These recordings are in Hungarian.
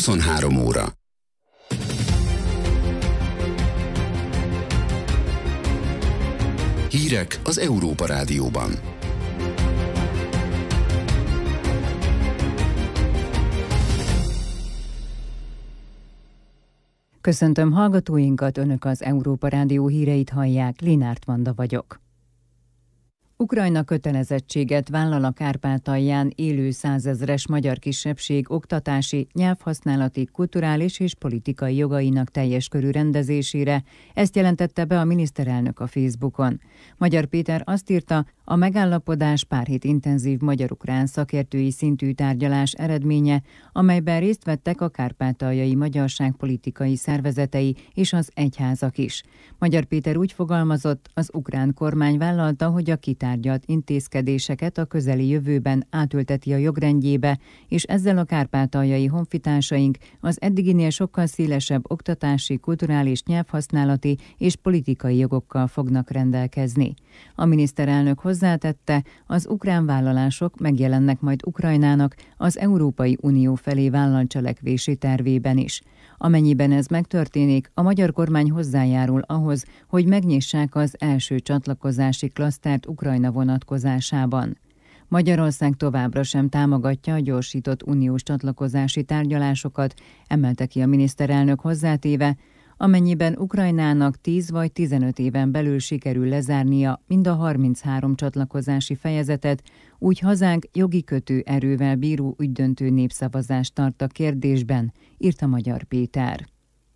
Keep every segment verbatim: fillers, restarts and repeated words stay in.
huszonhárom óra. Hírek az Európa Rádióban. Köszöntöm hallgatóinkat, Önök az Európa Rádió híreit hallják, Linárt Vanda vagyok. Ukrajna kötelezettséget vállal a Kárpátalján élő százezres magyar kisebbség oktatási, nyelvhasználati, kulturális és politikai jogainak teljes körű rendezésére, ezt jelentette be a miniszterelnök a Facebookon. Magyar Péter azt írta, a megállapodás pár hét intenzív magyar-ukrán szakértői szintű tárgyalás eredménye, amelyben részt vettek a kárpátaljai magyarság politikai szervezetei és az egyházak is. Magyar Péter úgy fogalmazott, az ukrán kormány vállalta, hogy a kitárgyalt intézkedéseket a közeli jövőben átülteti a jogrendjébe, és ezzel a kárpátaljai honfitársaink az eddiginél sokkal szélesebb oktatási, kulturális, nyelvhasználati és politikai jogokkal fognak rendelkezni. A miniszterelnök hozzátette, az ukrán vállalások megjelennek majd Ukrajnának az Európai Unió felé vállalt cselekvési tervében is. Amennyiben ez megtörténik, a magyar kormány hozzájárul ahhoz, hogy megnyissák az első csatlakozási klasztert Ukrajna vonatkozásában. Magyarország továbbra sem támogatja a gyorsított uniós csatlakozási tárgyalásokat, emelte ki a miniszterelnök hozzátéve, amennyiben Ukrajnának tíz vagy tizenöt éven belül sikerül lezárnia mind a harminchárom csatlakozási fejezetet, úgy hazánk jogi kötő erővel bíró ügydöntő népszavazást tart a kérdésben, írta Magyar Péter.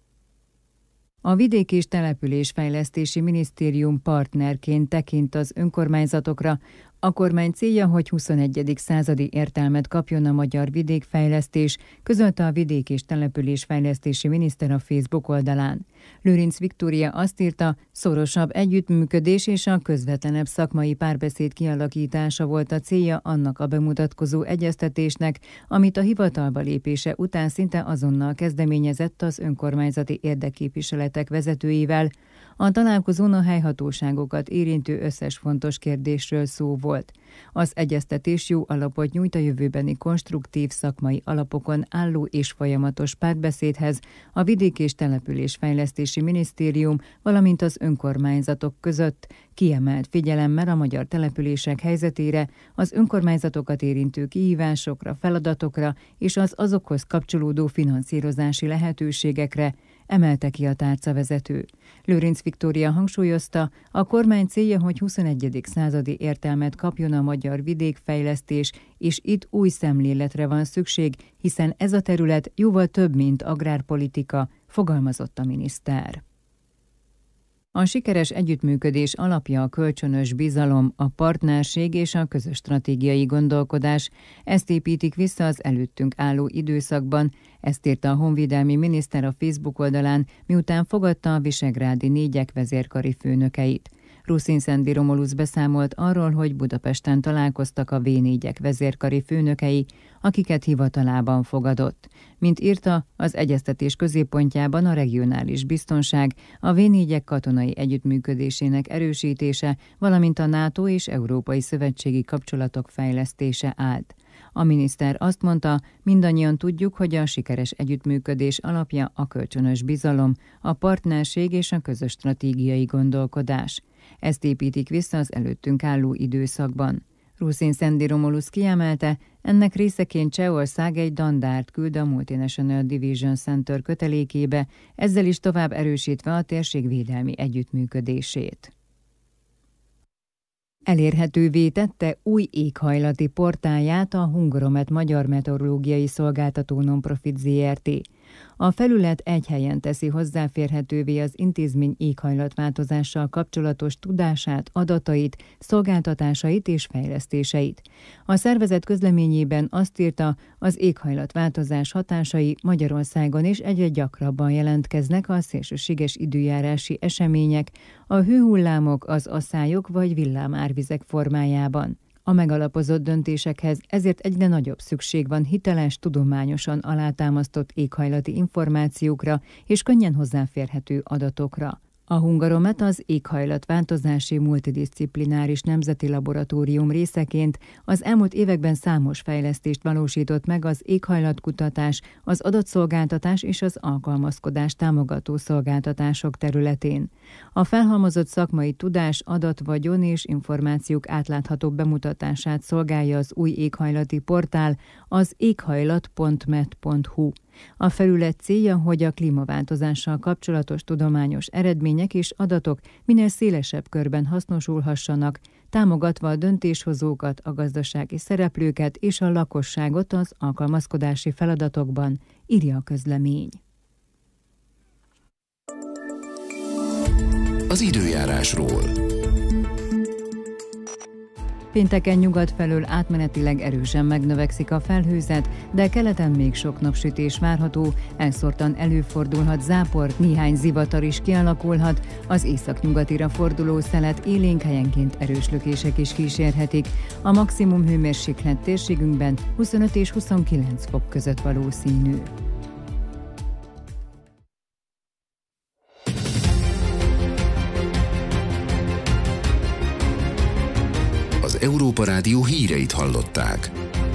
A Vidék- és Településfejlesztési Minisztérium partnerként tekint az önkormányzatokra. A kormány célja, hogy huszonegyedik századi értelmet kapjon a magyar vidékfejlesztés, közölte a Vidék- és Településfejlesztési Miniszter a Facebook oldalán. Lőrinc Viktória azt írta, szorosabb együttműködés és a közvetlenebb szakmai párbeszéd kialakítása volt a célja annak a bemutatkozó egyeztetésnek, amit a hivatalba lépése után szinte azonnal kezdeményezett az önkormányzati érdekképviseletek vezetőivel. A találkozón a helyhatóságokat érintő összes fontos kérdésről szó volt. Az egyeztetés jó alapot nyújt a jövőbeni konstruktív szakmai alapokon álló és folyamatos párbeszédhez a Vidék- és Településfejlesztési Minisztérium, valamint az önkormányzatok között, kiemelt figyelemmel a magyar települések helyzetére, az önkormányzatokat érintő kihívásokra, feladatokra és az azokhoz kapcsolódó finanszírozási lehetőségekre, emelte ki a tárcavezető. Lőrinc Viktória hangsúlyozta, a kormány célja, hogy huszonegyedik századi értelmet kapjon a magyar vidékfejlesztés, és itt új szemléletre van szükség, hiszen ez a terület jóval több, mint agrárpolitika, fogalmazott a miniszter. A sikeres együttműködés alapja a kölcsönös bizalom, a partnerség és a közös stratégiai gondolkodás. Ezt építik vissza az előttünk álló időszakban, ezt írta a honvédelmi miniszter a Facebook oldalán, miután fogadta a visegrádi négyek vezérkari főnökeit. Ruszin Szendi Romulusz beszámolt arról, hogy Budapesten találkoztak a vé négyek vezérkari főnökei, akiket hivatalában fogadott. Mint írta, az egyeztetés középpontjában a regionális biztonság, a vé négyek katonai együttműködésének erősítése, valamint a NATO és Európai Szövetségi kapcsolatok fejlesztése állt. A miniszter azt mondta, mindannyian tudjuk, hogy a sikeres együttműködés alapja a kölcsönös bizalom, a partnerség és a közös stratégiai gondolkodás. Ezt építik vissza az előttünk álló időszakban. Ruszin Szendi Romulusz kiemelte, ennek részeként Csehország egy dandárt küld a Multinational Division Center kötelékébe, ezzel is tovább erősítve a térség védelmi együttműködését. Elérhetővé tette új éghajlati portálját a Hungaromet Magyar Meteorológiai Szolgáltató Nonprofit zé er té. A felület egy helyen teszi hozzáférhetővé az intézmény éghajlatváltozással kapcsolatos tudását, adatait, szolgáltatásait és fejlesztéseit. A szervezet közleményében azt írta, az éghajlatváltozás hatásai Magyarországon is egyre gyakrabban jelentkeznek a szélsőséges időjárási események, a hőhullámok, az aszályok vagy villámárvizek formájában. A megalapozott döntésekhez ezért egyre nagyobb szükség van hiteles, tudományosan alátámasztott éghajlati információkra és könnyen hozzáférhető adatokra. A Hungaromet az éghajlatváltozási multidisciplináris nemzeti laboratórium részeként az elmúlt években számos fejlesztést valósított meg az éghajlatkutatás, az adatszolgáltatás és az alkalmazkodás támogató szolgáltatások területén. A felhalmozott szakmai tudás, adatvagyon és információk átlátható bemutatását szolgálja az új éghajlati portál, az éghajlat pont med pont hu. A felület célja, hogy a klímaváltozással kapcsolatos tudományos eredmények és adatok minél szélesebb körben hasznosulhassanak, támogatva a döntéshozókat, a gazdasági szereplőket és a lakosságot az alkalmazkodási feladatokban, írja a közlemény. Az időjárásról. Pénteken nyugat felől átmenetileg erősen megnövekszik a felhőzet, de keleten még sok napsütés várható, elszórtan előfordulhat zápor, néhány zivatar is kialakulhat, az északnyugatira forduló szelet élénk, helyenként erős lökések is kísérhetik. A maximum hőmérséklet térségünkben huszonöt és huszonkilenc fok között valószínű. Az Európa Rádió híreit hallották.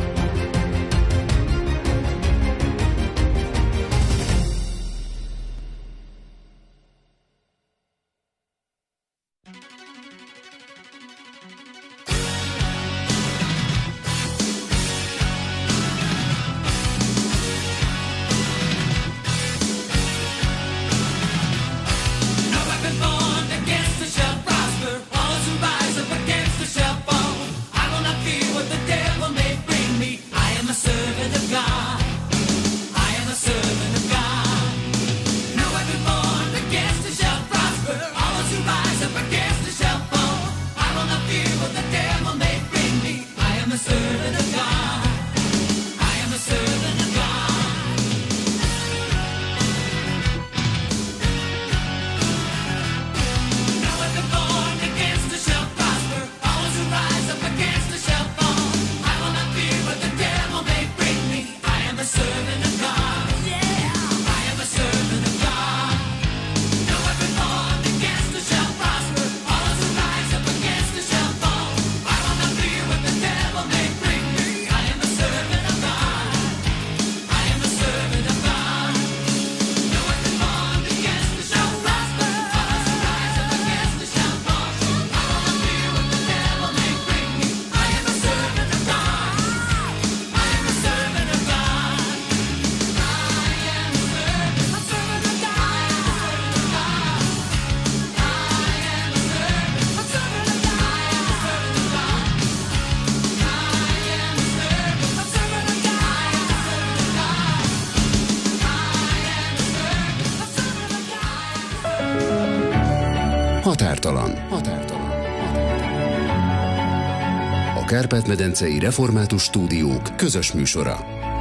Határtalan. Határtalan. A Kárpát-medencei Református Stúdiók közös műsora.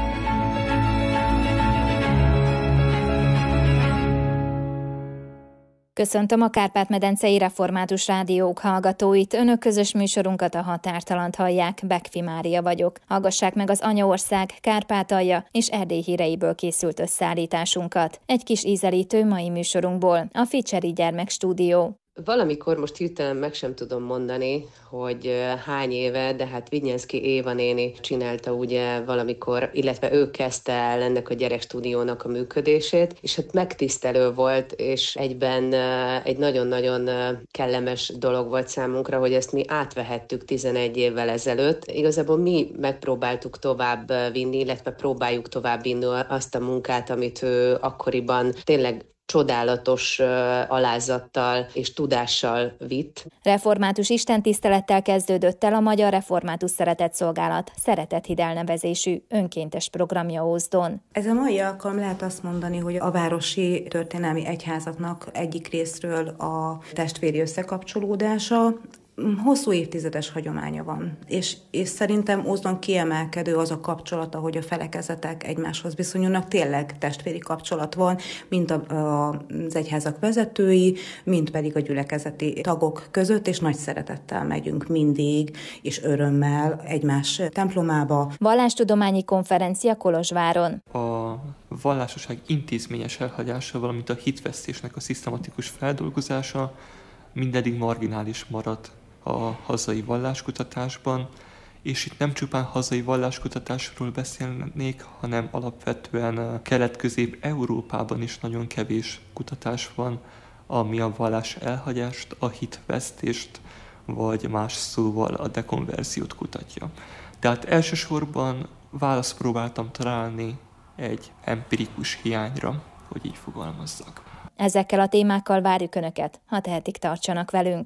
Köszöntöm a Kárpát-medencei Református Rádiók hallgatóit. Önök közös műsorunkat, a Határtalant hallják. Bekfi Mária vagyok. Hallgassák meg az Anyaország, Kárpátalja és Erdély híreiből készült összeállításunkat. Egy kis ízelítő mai műsorunkból, a Ficseri Gyermekstúdió. Valamikor most hirtelen meg sem tudom mondani, hogy hány éve, de hát Vignyánszky Éva néni csinálta ugye valamikor, illetve ő kezdte el ennek a gyerekstúdiónak a működését, és hát megtisztelő volt, és egyben egy nagyon-nagyon kellemes dolog volt számunkra, hogy ezt mi átvehettük tizenegy évvel ezelőtt. Igazából mi megpróbáltuk tovább vinni, illetve próbáljuk tovább vinni azt a munkát, amit ő akkoriban tényleg csodálatos uh, alázattal és tudással vitt. Református istentisztelettel kezdődött el a Magyar Református Szeretetszolgálat Szeretethíd elnevezésű önkéntes programja Ózdon. Ez a mai alkalom lehet azt mondani, hogy a városi történelmi egyházaknak egyik részről a testvéri összekapcsolódása, hosszú évtizedes hagyománya van, és, és szerintem azon kiemelkedő az a kapcsolata, hogy a felekezetek egymáshoz viszonyulnak, tényleg testvéri kapcsolat van, mint a, a, az egyházak vezetői, mint pedig a gyülekezeti tagok között, és nagy szeretettel megyünk mindig, és örömmel egymás templomába. Vallástudományi konferencia Kolozsváron. A vallásosság intézményes elhagyása, valamint a hitvesztésnek a szisztematikus feldolgozása mindeddig marginális maradt a hazai valláskutatásban, és itt nem csupán hazai valláskutatásról beszélnék, hanem alapvetően Kelet-Közép-Európában is nagyon kevés kutatás van, ami a vallás elhagyást, a hitvesztést, vagy más szóval a dekonverziót kutatja. Tehát elsősorban választ próbáltam találni egy empirikus hiányra, hogy így fogalmazzak. Ezekkel a témákkal várjuk Önöket, ha tehetik, tartsanak velünk.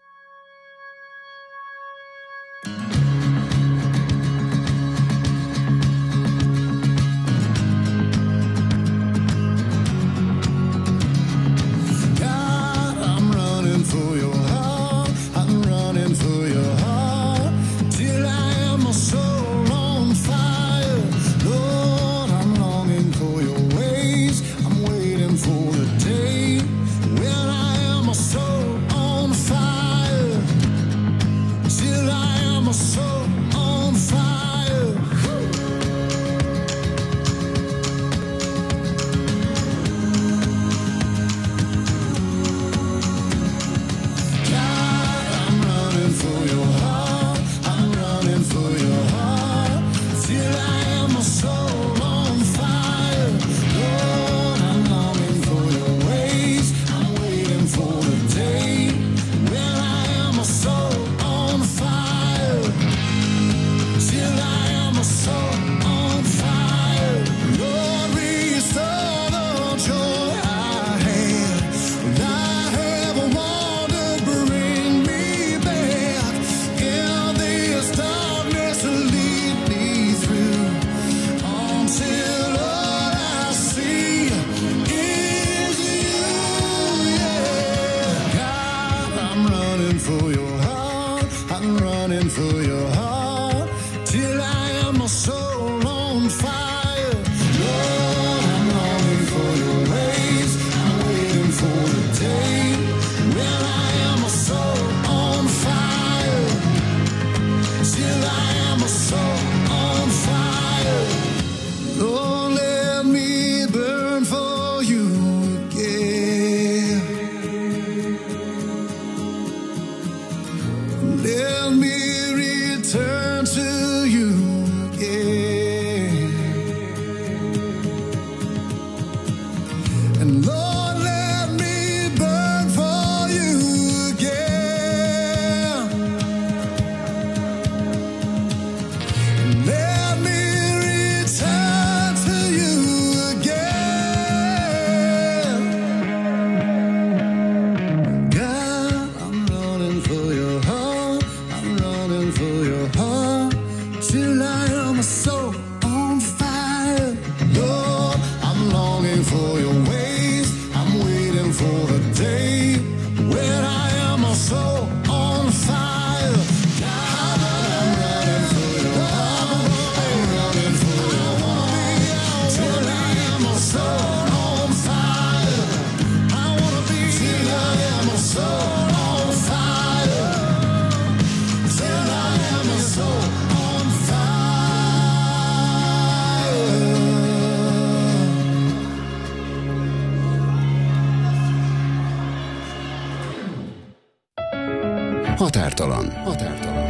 Határtalan. Határtalan.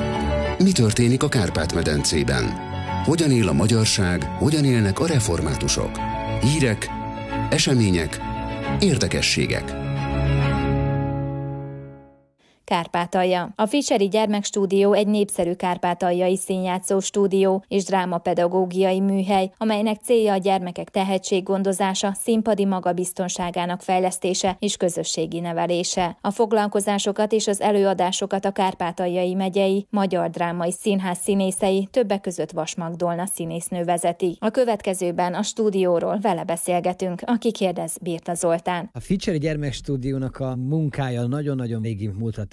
Mi történik a Kárpát-medencében? Hogyan él a magyarság, hogyan élnek a reformátusok? Hírek, események, érdekességek. Kárpátalja. A Fischeri Gyermekstúdió egy népszerű kárpátaljai színjátszó stúdió és drámapedagógiai műhely, amelynek célja a gyermekek tehetséggondozása, színpadi magabiztonságának fejlesztése és közösségi nevelése. A foglalkozásokat és az előadásokat a Kárpátaljai megyei Magyar Drámai Színház színészei, többek között Vas Magdolna színésznő vezeti. A következőben a stúdióról vele beszélgetünk, aki kérdez Birta Zoltán. A Fischeri Gyermekstúdiónak a munkája nagyon-nagyon régi múltra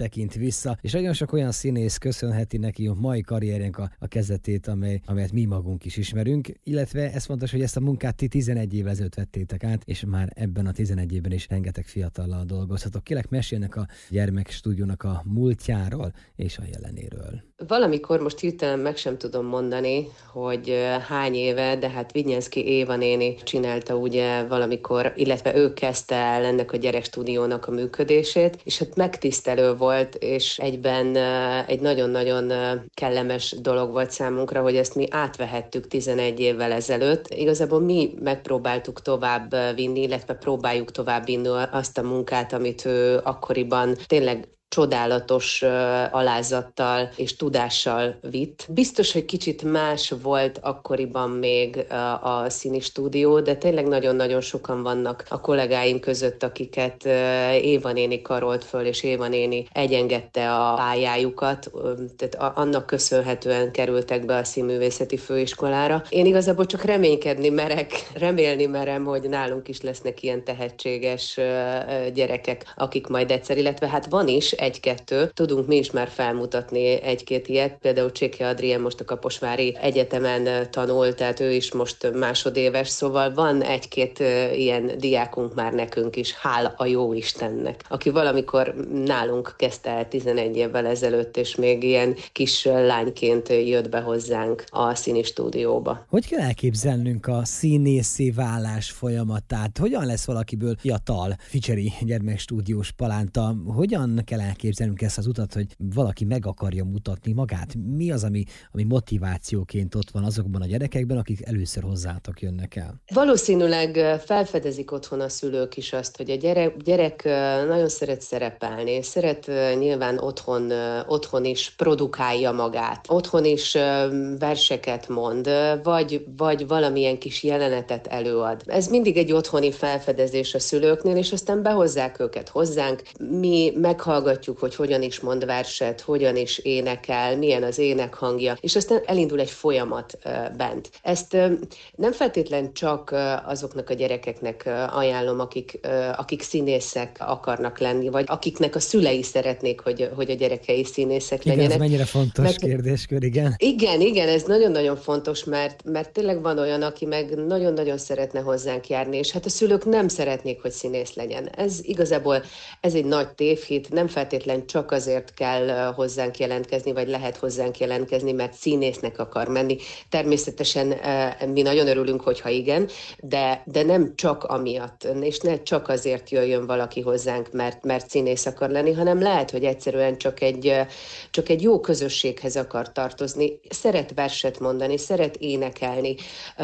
tekint vissza, és nagyon sok olyan színész köszönheti neki a mai karrierjénk a, a kezdetét, amely, amelyet mi magunk is ismerünk, illetve ez fontos, hogy ezt a munkát ti tizenegy évvel ezelőtt vettétek át, és már ebben a tizenegy évben is rengeteg fiatallal dolgozhatok. Kérlek, mesélnek a Gyermekstúdiónak a múltjáról és a jelenéről. Valamikor most hirtelen meg sem tudom mondani, hogy hány éve, de hát Vignyánszky Éva néni csinálta ugye valamikor, illetve ő kezdte el ennek a Gyerekstúdiónak a működését, és hát megtisztelő volt, és egyben egy nagyon-nagyon kellemes dolog volt számunkra, hogy ezt mi átvehettük tizenegy évvel ezelőtt. Igazából mi megpróbáltuk tovább vinni, illetve próbáljuk tovább vinni azt a munkát, amit ő akkoriban tényleg csodálatos uh, alázattal és tudással vitt. Biztos, hogy kicsit más volt akkoriban még uh, a színi stúdió, de tényleg nagyon-nagyon sokan vannak a kollégáim között, akiket uh, Éva néni karolt föl, és Éva néni egyengedte a pályájukat, uh, tehát a, annak köszönhetően kerültek be a Színművészeti Főiskolára. Én igazából csak reménykedni merek, remélni merem, hogy nálunk is lesznek ilyen tehetséges uh, gyerekek, akik majd egyszer, illetve hát van is egy-kettő. Tudunk mi is már felmutatni egy-két ilyet. Például Cséki Adrien most a Kaposvári Egyetemen tanul, tehát ő is most másodéves, szóval van egy-két ilyen diákunk már nekünk is, hála a jó Istennek, aki valamikor nálunk kezdte el tizenegy évvel ezelőtt, és még ilyen kis lányként jött be hozzánk a színi stúdióba. Hogy kell elképzelnünk a színészé válás folyamatát? Hogyan lesz valakiből fiatal, ficseri gyermekstúdiós palánta? Hogyan kell elképzelnünk ezt az utat, hogy valaki meg akarja mutatni magát? Mi az, ami, ami motivációként ott van azokban a gyerekekben, akik először hozzátok jönnek el? Valószínűleg felfedezik otthon a szülők is azt, hogy a gyerek, gyerek nagyon szeret szerepelni, szeret nyilván otthon, otthon is produkálja magát, otthon is verseket mond, vagy, vagy valamilyen kis jelenetet előad. Ez mindig egy otthoni felfedezés a szülőknél, és aztán behozzák őket hozzánk. Mi meghallgatjuk, hogy hogyan is mond verset, hogyan is énekel, milyen az énekhangja, és aztán elindul egy folyamat bent. Ezt nem feltétlen csak azoknak a gyerekeknek ajánlom, akik, akik színészek akarnak lenni, vagy akiknek a szülei szeretnék, hogy, hogy a gyerekei színészek igen, legyenek. Ez mennyire fontos mert, kérdéskör, igen. Igen, igen, ez nagyon-nagyon fontos, mert, mert tényleg van olyan, aki meg nagyon-nagyon szeretne hozzánk járni, és hát a szülők nem szeretnék, hogy színész legyen. Ez igazából ez egy nagy tévhit, nem feltétlen csak azért kell hozzánk jelentkezni, vagy lehet hozzánk jelentkezni, mert színésznek akar menni. Természetesen mi nagyon örülünk, hogyha igen, de, de nem csak amiatt, és ne csak azért jöjjön valaki hozzánk, mert, mert színész akar lenni, hanem lehet, hogy egyszerűen csak egy, csak egy jó közösséghez akar tartozni, szeret verset mondani, szeret énekelni,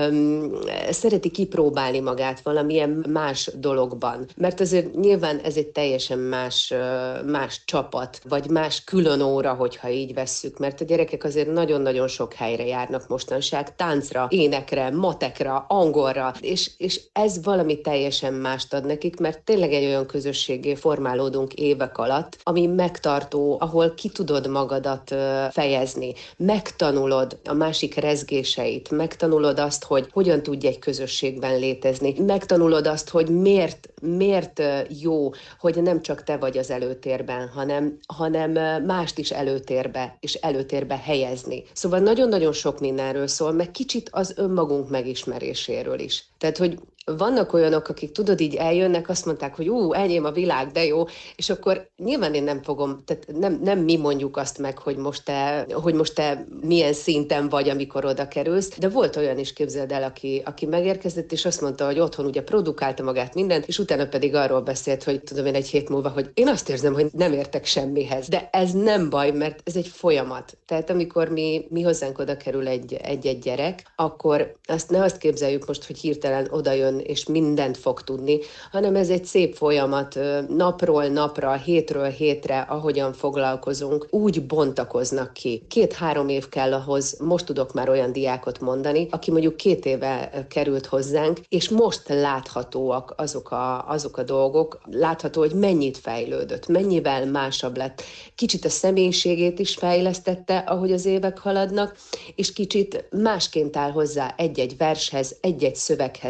szereti kipróbálni magát valamilyen más dologban. Mert azért nyilván ez egy teljesen más, más csapat, vagy más külön óra, hogyha így vesszük, mert a gyerekek azért nagyon-nagyon sok helyre járnak mostanság, táncra, énekre, matekra, angolra, és, és ez valami teljesen mást ad nekik, mert tényleg egy olyan közösségé formálódunk évek alatt, ami megtartó, ahol ki tudod magadat fejezni, megtanulod a másik rezgéseit, megtanulod azt, hogy hogyan tudj egy közösségben létezni, megtanulod azt, hogy miért, miért jó, hogy nem csak te vagy az előtérben, hanem, hanem mást is előtérbe, és előtérbe helyezni. Szóval nagyon-nagyon sok mindenről szól, meg kicsit az önmagunk megismeréséről is. Tehát, hogy vannak olyanok, akik tudod, így eljönnek, azt mondták, hogy ú, enyém a világ, de jó, és akkor nyilván én nem fogom, tehát nem, nem mi mondjuk azt meg, hogy most, te, hogy most te milyen szinten vagy, amikor oda kerülsz, de volt olyan is, képzeld el, aki, aki megérkezett, és azt mondta, hogy otthon ugye produkálta magát mindent, és utána pedig arról beszélt, hogy tudom én egy hét múlva, hogy én azt érzem, hogy nem értek semmihez. De ez nem baj, mert ez egy folyamat. Tehát amikor mi, mi hozzánk oda kerül egy, egy-egy gyerek, akkor azt ne azt képzeljük most, hogy hirtelen oda jön és mindent fog tudni, hanem ez egy szép folyamat, napról napra, hétről hétre, ahogyan foglalkozunk, úgy bontakoznak ki. Két-három év kell ahhoz, most tudok már olyan diákot mondani, aki mondjuk két éve került hozzánk, és most láthatóak azok a, azok a dolgok, látható, hogy mennyit fejlődött, mennyivel másabb lett. Kicsit a személyiségét is fejlesztette, ahogy az évek haladnak, és kicsit másként áll hozzá egy-egy vershez, egy-egy szöveghez, egy-egy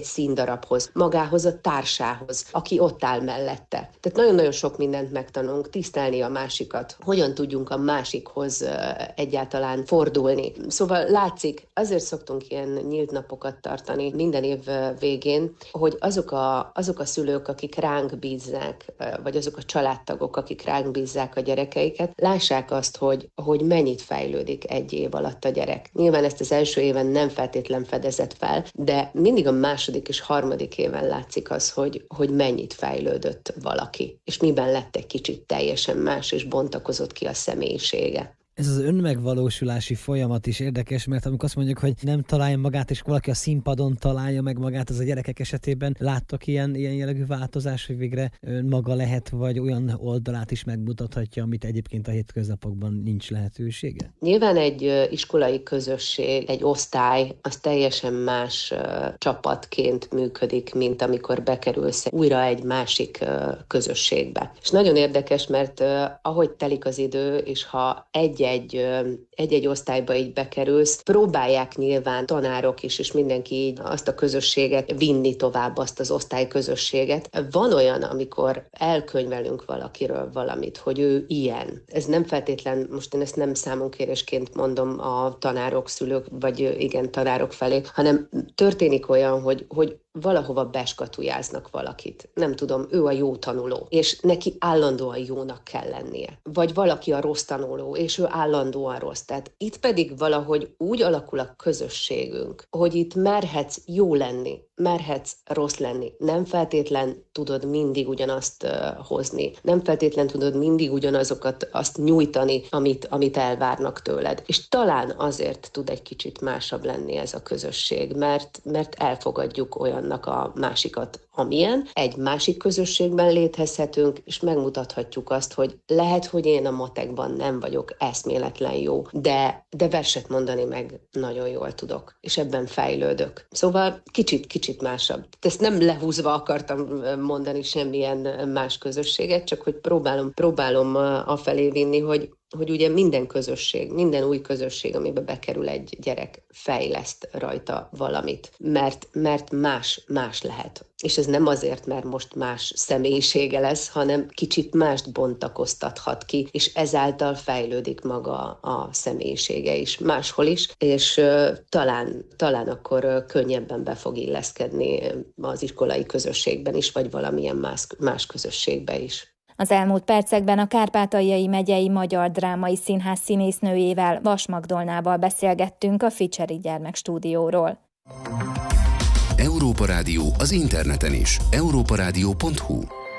egy-egy színdarabhoz, magához a társához, aki ott áll mellette. Tehát nagyon-nagyon sok mindent megtanulunk, tisztelni a másikat, hogyan tudjunk a másikhoz egyáltalán fordulni. Szóval látszik, azért szoktunk ilyen nyílt napokat tartani minden év végén, hogy azok a, azok a szülők, akik ránk bízzák, vagy azok a családtagok, akik ránk bízzák a gyerekeiket, lássák azt, hogy, hogy mennyit fejlődik egy év alatt a gyerek. Nyilván ezt az első éven nem feltétlen fedezett fel, de mindig a második és harmadik éven látszik az, hogy, hogy mennyit fejlődött valaki, és miben lett egy kicsit teljesen más, és bontakozott ki a személyisége. Ez az önmegvalósulási folyamat is érdekes, mert amikor azt mondjuk, hogy nem találja magát, és valaki a színpadon találja meg magát, az a gyerekek esetében láttok ilyen, ilyen jellegű változás, hogy végre önmaga lehet, vagy olyan oldalát is megmutathatja, amit egyébként a hétköznapokban nincs lehetősége? Nyilván egy iskolai közösség, egy osztály, az teljesen más csapatként működik, mint amikor bekerülsz újra egy másik közösségbe. És nagyon érdekes, mert ahogy telik az idő, és ha egy Egy, egy-egy osztályba így bekerülsz, próbálják nyilván tanárok is, és mindenki így azt a közösséget vinni tovább, azt az osztályközösséget. Van olyan, amikor elkönyvelünk valakiről valamit, hogy ő ilyen. Ez nem feltétlen, most én ezt nem számonkérésként mondom a tanárok, szülők, vagy igen, tanárok felé, hanem történik olyan, hogy, hogy valahova beskatujáznak valakit. Nem tudom, ő a jó tanuló, és neki állandóan jónak kell lennie. Vagy valaki a rossz tanuló, és ő állandóan rossz. Tehát itt pedig valahogy úgy alakul a közösségünk, hogy itt merhetsz jó lenni, merhetsz rossz lenni. Nem feltétlen tudod mindig ugyanazt uh, hozni. Nem feltétlen tudod mindig ugyanazokat azt nyújtani, amit, amit elvárnak tőled. És talán azért tud egy kicsit másabb lenni ez a közösség, mert, mert elfogadjuk olyannak a másikat, amilyen. Egy másik közösségben létezhetünk, és megmutathatjuk azt, hogy lehet, hogy én a matekban nem vagyok eszméletlen jó, de, de verset mondani meg nagyon jól tudok, és ebben fejlődök. Szóval kicsit, kicsit másabb. Ezt nem lehúzva akartam mondani semmilyen más közösséget, csak hogy próbálom, próbálom afelé vinni, hogy hogy ugye minden közösség, minden új közösség, amibe bekerül egy gyerek, fejleszt rajta valamit, mert, mert más, más lehet. És ez nem azért, mert most más személyisége lesz, hanem kicsit mást bontakoztathat ki, és ezáltal fejlődik maga a személyisége is, máshol is, és uh, talán, talán akkor uh, könnyebben be fog illeszkedni az iskolai közösségben is, vagy valamilyen más, más közösségbe is. Az elmúlt percekben a Kárpátaljai Megyei Magyar Drámai Színház színésznőjével, Vas Magdolnával beszélgettünk a Ficseri Gyermekstúdióról. Európa Rádió az interneten is. európa rádió pont hu.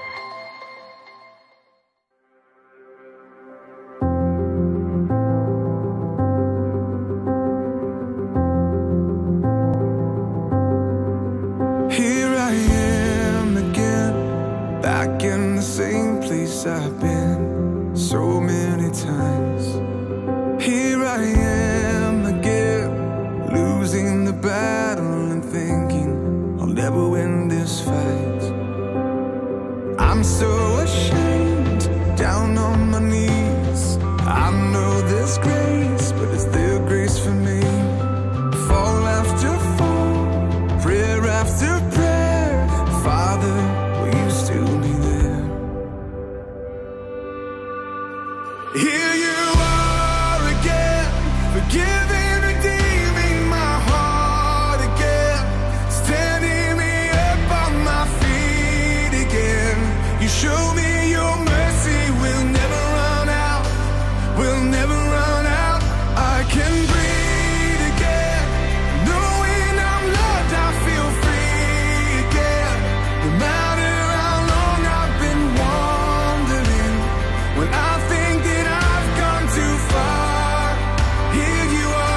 I've been so many times. Here I am again, losing the battle and thinking I'll never win this fight. I'm so ashamed, down on my knees. I know there's grace, but is there grace for me? Fall after fall, prayer after prayer. Father, will you still be there? Here you are again, forgiving, redeeming my heart again, standing me up on my feet again. You show me your mercy will never run out, will never run out. I can breathe again, knowing I'm loved, I feel free again. No matter how long I've been wandering, when I think too far, here you are.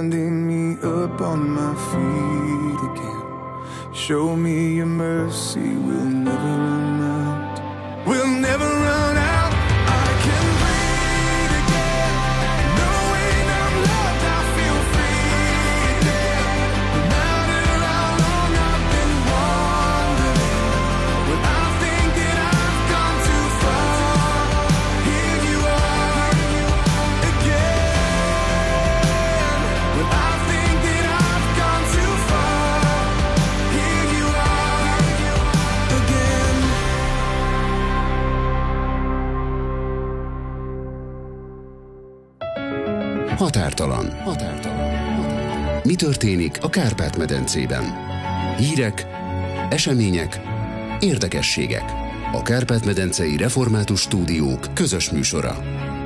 standing me up on my feet again. Show me your mercy, we'll never run out. We'll never run out. I can breathe again. Knowing I'm loved, I feel free again. No matter how long I've been wandering, but I think that I've gone too far. Here you are again. But I think that I've gone too far. Here you are again. Határtalan. Határtalan. Mi történik a Kárpát-medencében? Hírek, események, érdekességek. A Kárpát-medencei Református Stúdiók közös műsora.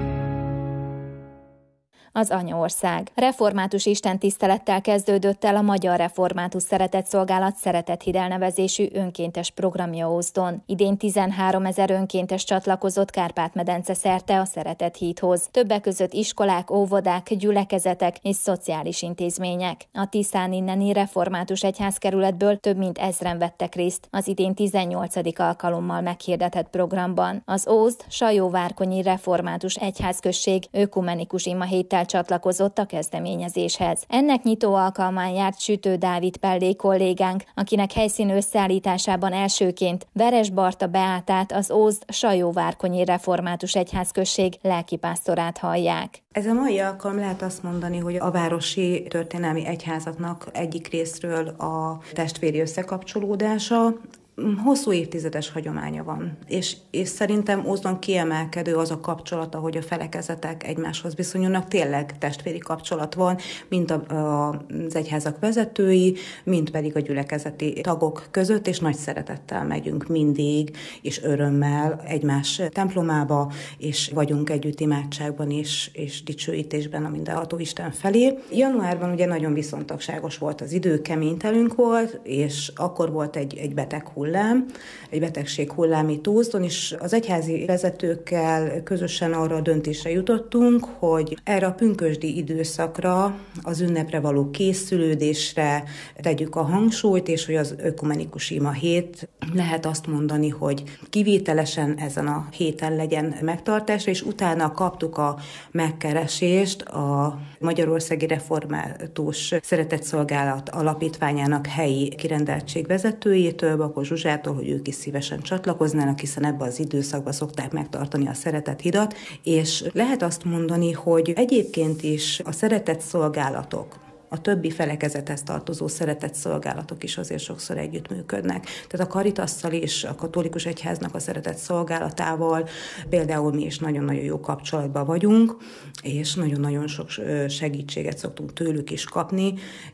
Az Anyaország. Református istentisztelettel kezdődött el a Magyar Református Szeretetszolgálat Szeretethíd elnevezésű önkéntes programja Ózdon. Idén tizenháromezer önkéntes csatlakozott Kárpát-medence szerte a Szeretethídhoz. Többek között iskolák, óvodák, gyülekezetek és szociális intézmények. A Tiszán inneni református egyházkerületből több mint ezren vettek részt az idén tizennyolcadik alkalommal meghirdetett programban. Az Ózd Sajóvárkonyi Református Egyházközség ökumenikus imahéttel csatlakozott a kezdeményezéshez. Ennek nyitó alkalmán járt Sütő Dávid Pellé kollégánk, akinek helyszín összeállításában elsőként Veres Barta Beátát, az Ózd Sajóvárkonyi Református Egyházközség lelkipásztorát hallják. Ez a mai alkalom lehet azt mondani, hogy a városi történelmi egyházaknak egyik részről a testvéri összekapcsolódása. Hosszú évtizedes hagyománya van, és, és szerintem Ózdon kiemelkedő az a kapcsolat, ahogy a felekezetek egymáshoz viszonyulnak, tényleg testvéri kapcsolat van, mint a, a, az egyházak vezetői, mint pedig a gyülekezeti tagok között, és nagy szeretettel megyünk mindig, és örömmel egymás templomába, és vagyunk együtt imádságban és, és dicsőítésben a mindenható Isten felé. Januárban ugye nagyon viszontagságos volt az idő, kemény telünk volt, és akkor volt egy, egy beteg hullám, hullám, egy betegség hullám itt Ózdon, és az egyházi vezetőkkel közösen arra a döntésre jutottunk, hogy erre a pünkösdi időszakra, az ünnepre való készülődésre tegyük a hangsúlyt, és hogy az ökumenikus ima hét lehet azt mondani, hogy kivételesen ezen a héten legyen megtartásra, és utána kaptuk a megkeresést a Magyarországi Református Szeretetszolgálat Alapítványának helyi kirendeltség vezetőjétől, Bakos Zsuzsától, hogy ők is szívesen csatlakoznának, hiszen ebben az időszakban szokták megtartani a Szeretethidat, és lehet azt mondani, hogy egyébként is a szeretetszolgálatok, a többi felekezethez tartozó szeretetszolgálatok is azért sokszor együttműködnek. Tehát a Caritasszal és a katolikus egyháznak a szeretetszolgálatával például mi is nagyon-nagyon jó kapcsolatban vagyunk, és nagyon-nagyon sok segítséget szoktunk tőlük is kapni,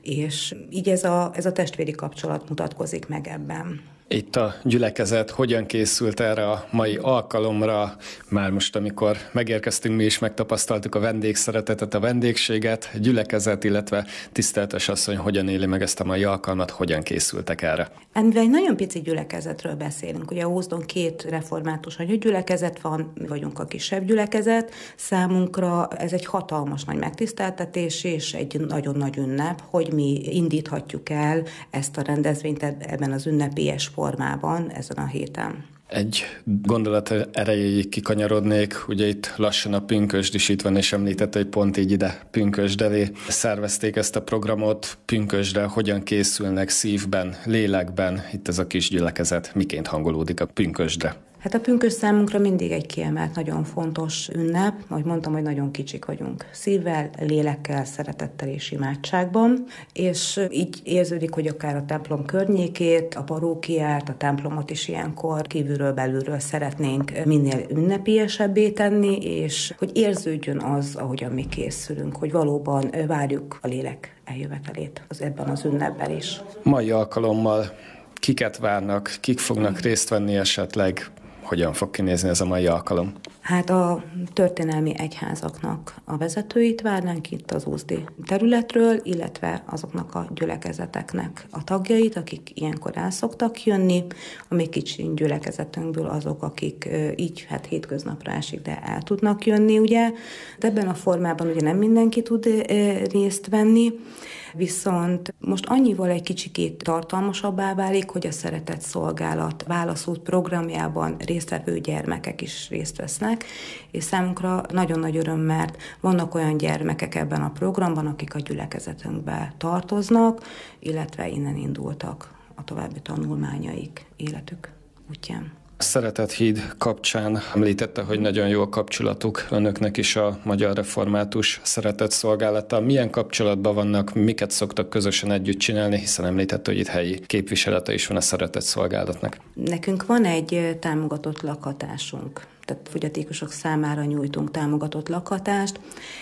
és így ez a, ez a testvéri kapcsolat mutatkozik meg ebben. Itt a gyülekezet hogyan készült erre a mai alkalomra? Már most, amikor megérkeztünk, mi is megtapasztaltuk a vendégszeretetet, a vendégséget, a gyülekezet, illetve tiszteltes asszony hogyan éli meg ezt a mai alkalmat, hogyan készültek erre? Mivel egy nagyon pici gyülekezetről beszélünk, ugye Ózdon két református gyülekezet van, mi vagyunk a kisebb gyülekezet, számunkra ez egy hatalmas nagy megtiszteltetés és egy nagyon nagy ünnep, hogy mi indíthatjuk el ezt a rendezvényt ebben az ünnepélyes formában ezen a héten. Egy gondolat erejéig kikanyarodnék, ugye itt lassan a pünkösd is itt van, és említette, hogy pont így ide pünkösd elé szervezték ezt a programot. Pünkösdre hogyan készülnek szívben, lélekben itt ez a kis gyülekezet, miként hangolódik a pünkösdre? Hát a pünkösd számunkra mindig egy kiemelt, nagyon fontos ünnep. Ahogy mondtam, hogy nagyon kicsik vagyunk. Szívvel, lélekkel, szeretettel és imádságban. És így érződik, hogy akár a templom környékét, a parókiát, a templomot is ilyenkor kívülről belülről szeretnénk minél ünnepélyesebbé tenni, és hogy érződjön az, ahogyan mi készülünk, hogy valóban várjuk a lélek eljövetelét az ebben az ünnepben is. Mai alkalommal kiket várnak, kik fognak részt venni esetleg? hogyan fog kinézni ez a mai alkalom? Hát a történelmi egyházaknak a vezetőit várnánk itt az Ózdi területről, illetve azoknak a gyülekezeteknek a tagjait, akik ilyenkor el szoktak jönni. A mi kicsi gyülekezetünkből azok, akik így hát hétköznapra esik, de el tudnak jönni, ugye. De ebben a formában ugye nem mindenki tud részt venni, viszont most annyival egy kicsikét tartalmasabbá válik, hogy a Szeretett Szolgálat válaszút programjában résztvevő gyermekek is részt vesznek, és számunkra nagyon nagy öröm, mert vannak olyan gyermekek ebben a programban, akik a gyülekezetünkbe tartoznak, illetve innen indultak a további tanulmányaik életük útján. A Szeretett Híd kapcsán említette, hogy nagyon jó a kapcsolatuk önöknek is a Magyar Református Szeretett Szolgálattal. Milyen kapcsolatban vannak, miket szoktak közösen együtt csinálni, hiszen említette, hogy itt helyi képviselete is van a Szeretett Szolgálatnak. Nekünk van egy támogatott lakhatásunk, tehát fogyatékosok számára nyújtunk támogatott lakhatást,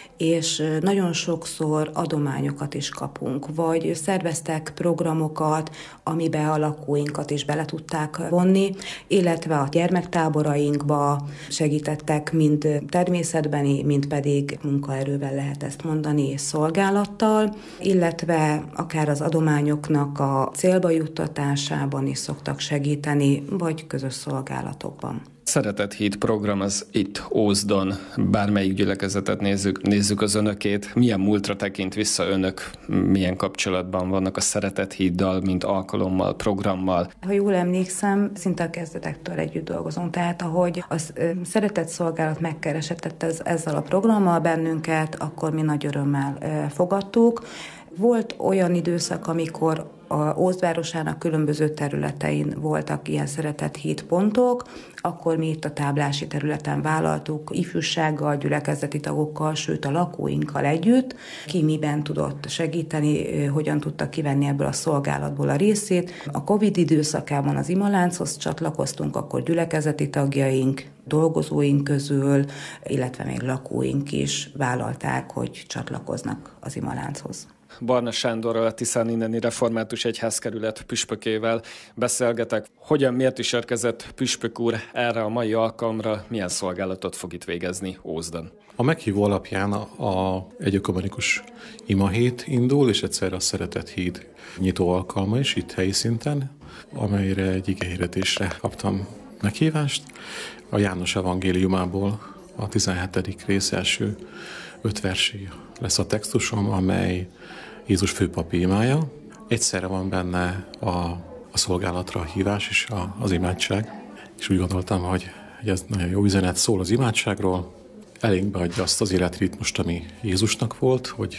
és nagyon sokszor adományokat is kapunk, vagy szerveztek programokat, amiben a lakóinkat is bele tudták vonni, illetve a gyermektáborainkba segítettek mind természetbeni, mind pedig munkaerővel, lehet ezt mondani, és szolgálattal, illetve akár az adományoknak a célba juttatásában is szoktak segíteni, vagy közös szolgálatokban. Szeretett Híd program az itt Ózdon, bármelyik gyülekezetet nézzük, nézzük az önökét. Milyen múltra tekint vissza önök, milyen kapcsolatban vannak a Szeretett Híddal, mint alkalommal, programmal? Ha jól emlékszem, szinte a kezdetektől együtt dolgozunk, tehát ahogy a Szeretett Szolgálat megkeresett ezzel a programmal bennünket, akkor mi nagy örömmel fogadtuk. Volt olyan időszak, amikor a Ózd városának különböző területein voltak ilyen Szeretett Híd pontok, akkor mi itt a táblási területen vállaltuk ifjúsággal, gyülekezeti tagokkal, sőt a lakóinkkal együtt, ki miben tudott segíteni, hogyan tudta kivenni ebből a szolgálatból a részét. A Covid időszakában az imalánchoz csatlakoztunk, akkor gyülekezeti tagjaink, dolgozóink közül, illetve még lakóink is vállalták, hogy csatlakoznak az imalánchoz. Barna Sándorral, a Tiszán inneni református egyházkerület püspökével beszélgetek. Hogyan, miért is érkezett püspök úr erre a mai alkalomra, milyen szolgálatot fog itt végezni Ózdon? A meghívó alapján a, a egy ökumenikus imahét indul, és egyszerre a Szeretett Híd nyitó alkalma is itt helyi szinten, amelyre egy igehirdetésre kaptam meghívást. A János evangéliumából a tizenhetedik rész első öt versé lesz a textusom, amely Jézus főpapi imája. Egyszerre van benne a, a szolgálatra a hívás és a, az imádság. És úgy gondoltam, hogy, hogy ez nagyon jó üzenet, szól az imádságról, elég beadja azt az életritmust, ami Jézusnak volt, hogy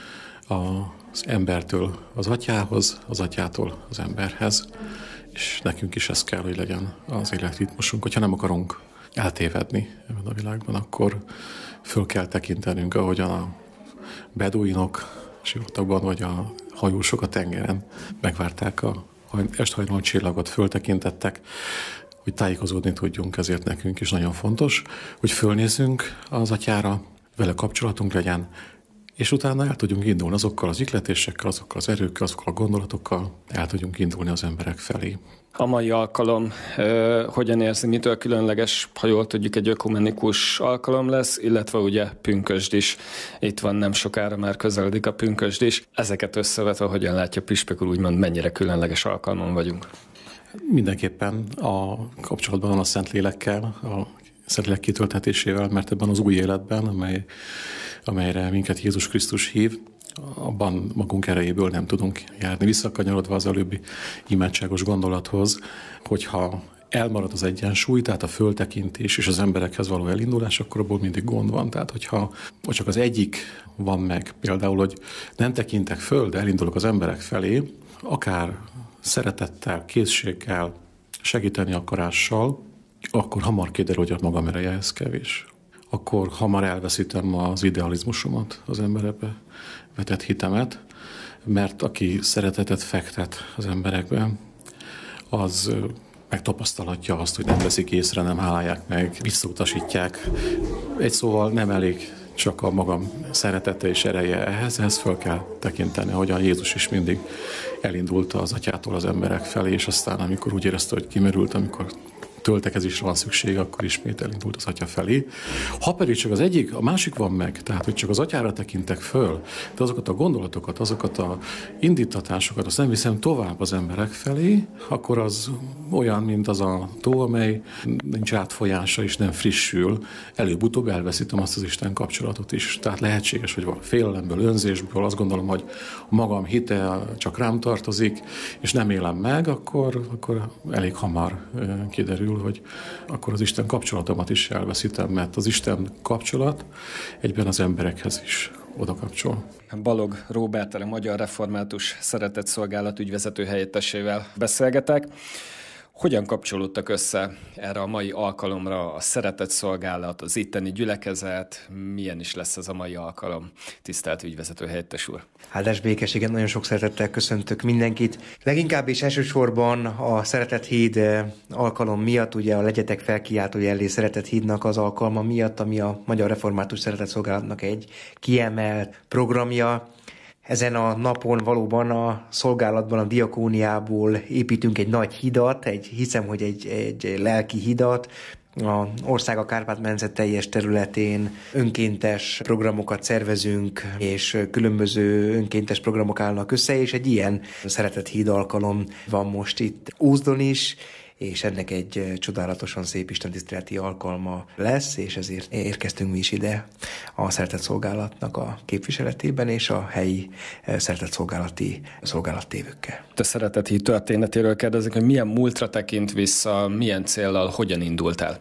az embertől az atyához, az atyától az emberhez, és nekünk is ez kell, hogy legyen az életritmusunk. Hogyha nem akarunk eltévedni ebben a világban, akkor föl kell tekintenünk, ahogyan a beduinok sivatagban, vagy a hajósok a tengeren megvárták a esthajnal csillagot, föltekintettek, hogy tájékozódni tudjunk, ezért nekünk is nagyon fontos, hogy fölnézzünk az atyára, vele kapcsolatunk legyen, és utána el tudjunk indulni azokkal az ihletésekkel, azokkal az erőkkel, azokkal a gondolatokkal, el tudjunk indulni az emberek felé. A mai alkalom uh, hogyan érzi, mitől különleges, ha jól tudjuk, egy ökumenikus alkalom lesz, illetve ugye pünkösd is. Itt van nem sokára, már közeledik a pünkösd is. Ezeket összevetve hogyan látja püspök úr, úgymond mennyire különleges alkalmon vagyunk? Mindenképpen a kapcsolatban van a Szentlélekkel, a Szentlélek kitöltetésével, mert ebben az új életben, amely, amelyre minket Jézus Krisztus hív, abban magunk erejéből nem tudunk járni. Visszakanyarodva az előbbi imádságos gondolathoz, hogyha elmarad az egyensúly, tehát a föltekintés és az emberekhez való elindulás, akkor abból mindig gond van. Tehát, hogyha csak az egyik van meg, például, hogy nem tekintek föl, de elindulok az emberek felé, akár szeretettel, készséggel, segíteni akarással, akkor hamar kiderül, hogy a magam ereje ez kevés. Akkor hamar elveszítem az idealizmusomat, az emberekbe vetett hitemet, mert aki szeretetet fektet az emberekbe, az megtapasztalhatja azt, hogy nem veszik észre, nem hálálják meg, visszautasítják. Egy szóval nem elég csak a magam szeretete és ereje ehhez, ehhez föl kell tekinteni, ahogyan Jézus is mindig elindult az atyától az emberek felé, és aztán amikor úgy érezte, hogy kimerült, amikor töltekezésre van szükség, akkor ismét elindult az atya felé. Ha pedig csak az egyik, a másik van meg, tehát hogy csak az atyára tekintek föl, de azokat a gondolatokat, azokat a indítatásokat, azt nem viszem tovább az emberek felé, akkor az olyan, mint az a tó, amely nincs átfolyása és nem frissül, előbb-utóbb elveszítem azt az Isten kapcsolatot is. Tehát lehetséges, hogy félelemből, önzésből azt gondolom, hogy a magam hite csak rám tartozik, és nem élem meg, akkor, akkor elég hamar kiderül, hogy akkor az Isten kapcsolatomat is elveszítem, mert az Isten kapcsolat egyben az emberekhez is oda kapcsol. Balog Róberttel, a Magyar Református Szeretetszolgálat ügyvezető helyettesével beszélgetek. Hogyan kapcsolódtak össze erre a mai alkalomra a szeretetszolgálat, az itteni gyülekezet? Milyen is lesz ez a mai alkalom? Tisztelt ügyvezető helyettes úr! Áldás békességet, nagyon sok szeretettel köszöntök mindenkit. Leginkább és elsősorban a Szeretett Híd alkalom miatt, ugye a Legyetek Felkiáltói Ellé Szeretett Hídnak az alkalma miatt, ami a Magyar Református Szeretetszolgálatnak egy kiemelt programja. Ezen a napon valóban a szolgálatban, a diakóniából építünk egy nagy hidat, egy, hiszem, hogy egy, egy lelki hidat. A ország a Kárpát-medence teljes területén önkéntes programokat szervezünk, és különböző önkéntes programok állnak össze, és egy ilyen Szeretett Híd alkalom van most itt Ózdon is, és ennek egy csodálatosan szép istentiszteleti alkalma lesz, és ezért érkeztünk mi is ide a szeretetszolgálatnak a képviseletében, és a helyi szeretetszolgálati szolgálattévőkkel. A Szeretett Híd történetéről kérdezik, hogy milyen múltra tekint vissza, milyen céllal, hogyan indult el?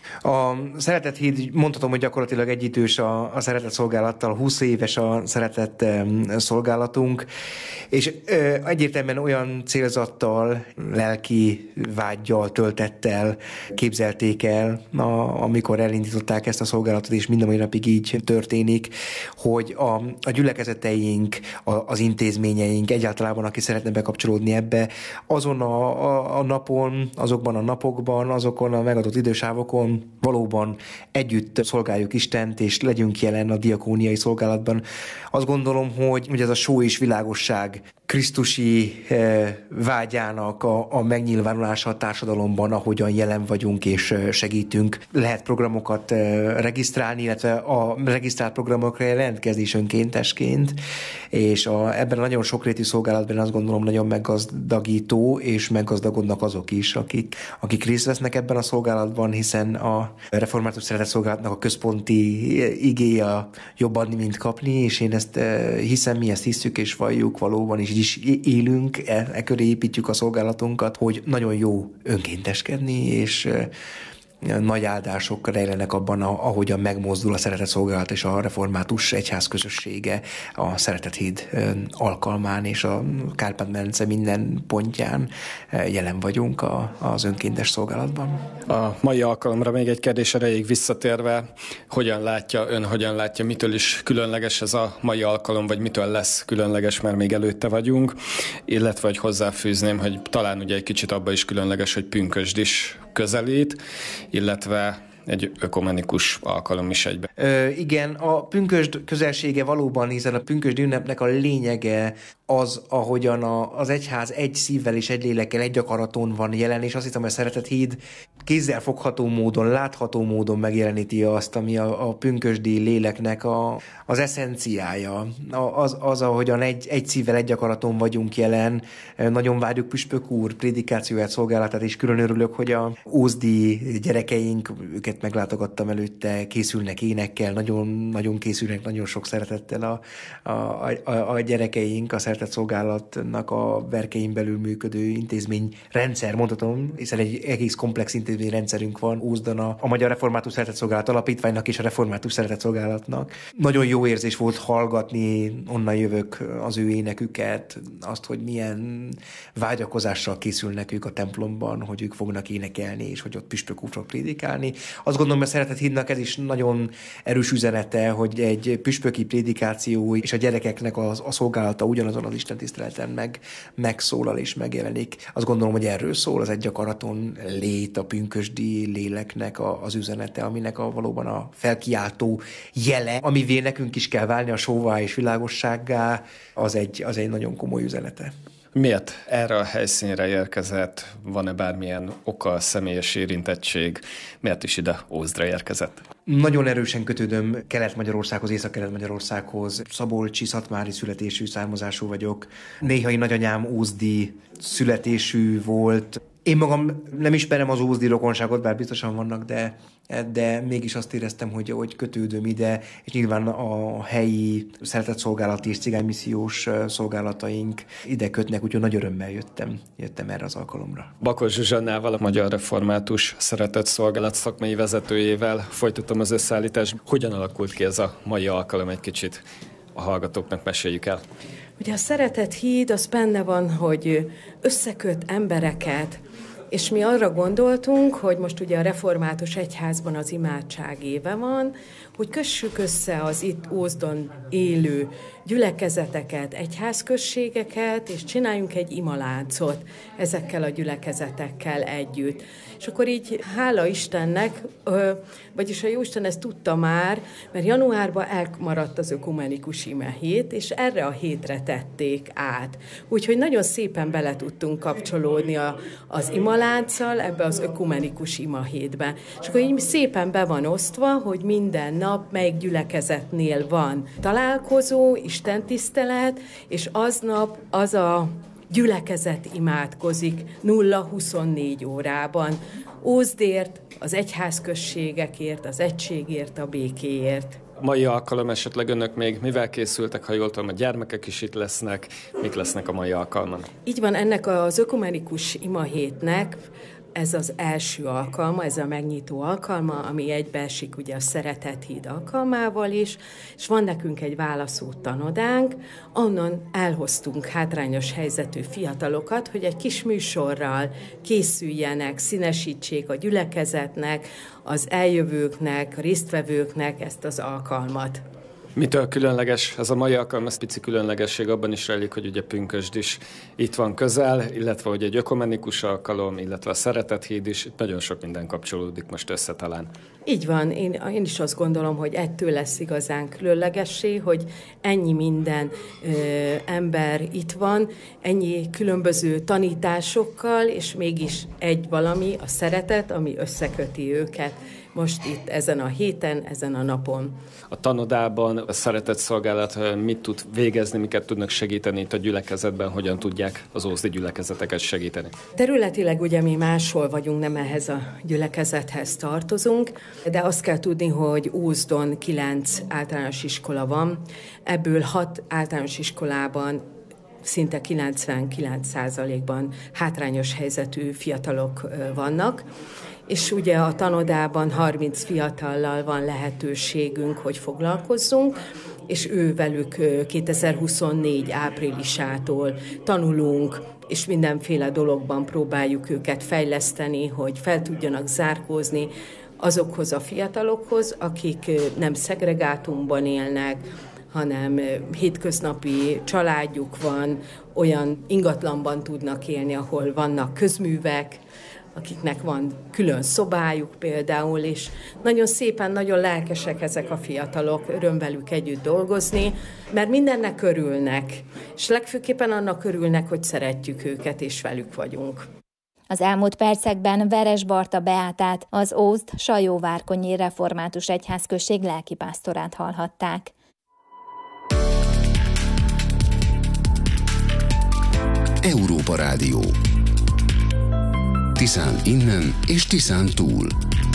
A Szeretett Híd, mondhatom, hogy gyakorlatilag együttős a, a szeretett szolgálattal, húsz éves a szeretett szolgálatunk, és ö, egyértelműen olyan célzattal, lelki vággyal, töltettel képzelték el, a, amikor elindították ezt a szolgálatot, és mind a mai napig így történik, hogy a, a gyülekezeteink, a, az intézményeink, egyáltalán aki szeretne bekapcsolódni ebbe, azon a, a, a napon, azokban a napokban, azokon a megadott idősávokon valóban együtt szolgáljuk Istent, és legyünk jelen a diakóniai szolgálatban. Azt gondolom, hogy, hogy ez a só és világosság krisztusi eh, vágyának a, a megnyilvánulása a társadalomban, ahogyan jelen vagyunk és segítünk. Lehet programokat eh, regisztrálni, illetve a regisztrált programokra jelentkezni is önkéntesként, és a, ebben a nagyon sokrétű szolgálatban azt gondolom nagyon meggazdagító, és meggazdagodnak azok is, akik, akik részt vesznek ebben a szolgálatban, hiszen a Református Szeretetszolgálatnak a központi igéje jobb adni, mint kapni, és én ezt eh, hiszem, mi ezt hiszük és valljuk valóban, és így is élünk, e, e köré építjük a szolgálatunkat, hogy nagyon jó önkénteskedni, és e, nagy áldások rejlenek abban, ahogyan megmozdul a Szeretett Szolgálat és a Református Egyház közössége a Szeretett Híd alkalmán, és a Kárpát-medence minden pontján jelen vagyunk az önkéntes szolgálatban. A mai alkalomra még egy kérdés erejéig visszatérve, hogyan látja, ön hogyan látja, mitől is különleges ez a mai alkalom, vagy mitől lesz különleges, mert még előtte vagyunk, illetve hogy hozzáfűzném, hogy talán ugye egy kicsit abban is különleges, hogy pünkösd is közelít, illetve egy ökumenikus alkalom is egyben. Ö, igen, a pünkösd közelsége valóban, hiszen a pünkösd ünnepnek a lényege az, ahogyan a, az egyház egy szívvel és egy lélekkel, egy akaraton van jelen, és azt hiszem, hogy a Szeretett Híd kézzelfogható módon, látható módon megjeleníti azt, ami a, a pünkösdi léleknek a, az eszenciája. Az, az, ahogyan egy, egy szívvel, egy akaraton vagyunk jelen. Nagyon várjuk Püspök úr prédikációját, szolgálatát, és külön örülök, hogy a ózdi gyerekeink, őket meglátogattam előtte, készülnek énekkel, nagyon, nagyon készülnek, nagyon sok szeretettel a, a, a, a gyerekeink, a Szeretett Szolgálatnak a berkein belül működő intézmény rendszer, mondhatom, hiszen egy egész komplex intézményrendszerünk van Ózdon a, a Magyar Református Szeretetszolgálat Alapítványnak és a Református Szeretetszolgálatnak. Nagyon jó érzés volt hallgatni, onnan jövök, az ő éneküket, azt, hogy milyen vágyakozással készülnek ők a templomban, hogy ők fognak énekelni, és hogy ott Püspök úr fog prédikálni. Azt gondolom, hogy a Szeretett Hídnak ez is nagyon erős üzenete, hogy egy püspöki prédikáció és a gyerekeknek a, a szolgálata ugyanazon az istentiszteleten meg, megszólal és megjelenik. Azt gondolom, hogy erről szól az egy akaraton lét, a pünkösdi léleknek a, az üzenete, aminek a, valóban a felkiáltó jele, amivé nekünk is kell válni a sóvá és világossággá, az egy, az egy nagyon komoly üzenete. Miért erre a helyszínre érkezett? Van-e bármilyen oka, személyes érintettség? Miért is ide Ózdra érkezett? Nagyon erősen kötődöm Kelet-Magyarországhoz, Észak-Kelet-Magyarországhoz. Szabolcsi, szatmári születésű, származású vagyok. Néhai nagyanyám ózdi születésű volt. Én magam nem ismerem az ózdi rokonságot, bár biztosan vannak, de, de mégis azt éreztem, hogy, hogy kötődöm ide, és nyilván a helyi szeretetszolgálati és cigánymissziós szolgálataink ide kötnek, úgyhogy nagy örömmel jöttem, jöttem erre az alkalomra. Bakos Zsuzsannával, a Magyar Református Szeretetszolgálat szakmai vezetőjével folytatom az összeállítást. Hogyan alakult ki ez a mai alkalom, egy kicsit a hallgatóknak meséljük el? Ugye a Szeretet híd az benne van, hogy összeköt embereket, és mi arra gondoltunk, hogy most ugye a református egyházban az imádság éve van, hogy kössük össze az itt Ózdon élő gyülekezeteket, egyházközségeket, és csináljunk egy imaláncot ezekkel a gyülekezetekkel együtt. És akkor így hála Istennek, vagyis a Jóisten ezt tudta már, mert januárban elmaradt az ökumenikus ime hét, és erre a hétre tették át. Úgyhogy nagyon szépen bele tudtunk kapcsolódni a, az imalánccal ebbe az ökumenikus ima hétbe. És akkor így szépen be van osztva, hogy minden nap melyik gyülekezetnél van találkozó, istentisztelet, és aznap az a gyülekezet imádkozik nulla huszonnégy órában. Ózdért, az egyházközségekért, az egységért, a békéért. A mai alkalom esetleg önök még mivel készültek, ha jól tudom, a gyermekek is itt lesznek, mik lesznek a mai alkalman? Így van, ennek az ökumenikus ima hétnek ez az első alkalma, ez a megnyitó alkalma, ami egybeesik ugye a Szeretet híd alkalmával is, és van nekünk egy válaszó tanodánk, onnan elhoztunk hátrányos helyzetű fiatalokat, hogy egy kis műsorral készüljenek, színesítsék a gyülekezetnek, az eljövőknek, a résztvevőknek ezt az alkalmat. Mitől különleges ez a mai alkalom? Ez pici különlegesség abban is rejlik, hogy ugye pünkösd is itt van közel, illetve hogy egy ökumenikus alkalom, illetve a Szeretet híd is, nagyon sok minden kapcsolódik most össze talán. Így van, én, én is azt gondolom, hogy ettől lesz igazán különlegessé, hogy ennyi minden ö, ember itt van, ennyi különböző tanításokkal, és mégis egy valami, a szeretet, ami összeköti őket most itt ezen a héten, ezen a napon. A tanodában a szeretetszolgálat mit tud végezni, miket tudnak segíteni itt a gyülekezetben, hogyan tudják az ózdi gyülekezeteket segíteni? Területileg ugye mi máshol vagyunk, nem ehhez a gyülekezethez tartozunk, de azt kell tudni, hogy Ózdon kilenc általános iskola van, ebből hat általános iskolában szinte kilencvenkilenc százalékban hátrányos helyzetű fiatalok vannak, és ugye a tanodában harminc fiatallal van lehetőségünk, hogy foglalkozzunk, és ő velük kétezer-huszonnégy áprilisától tanulunk, és mindenféle dologban próbáljuk őket fejleszteni, hogy fel tudjanak zárkózni azokhoz a fiatalokhoz, akik nem szegregátumban élnek, hanem hétköznapi családjuk van, olyan ingatlanban tudnak élni, ahol vannak közművek, akiknek van külön szobájuk például, és nagyon szépen, nagyon lelkesek ezek a fiatalok, öröm velük együtt dolgozni, mert mindennek örülnek, és legfőképpen annak örülnek, hogy szeretjük őket, és velük vagyunk. Az elmúlt percekben Veres Barta Beátát, az Ózd Sajó-Várkonyi Református Egyházközség lelkipásztorát hallhatták. Európa Rádió. Tiszán innen és Tiszán túl.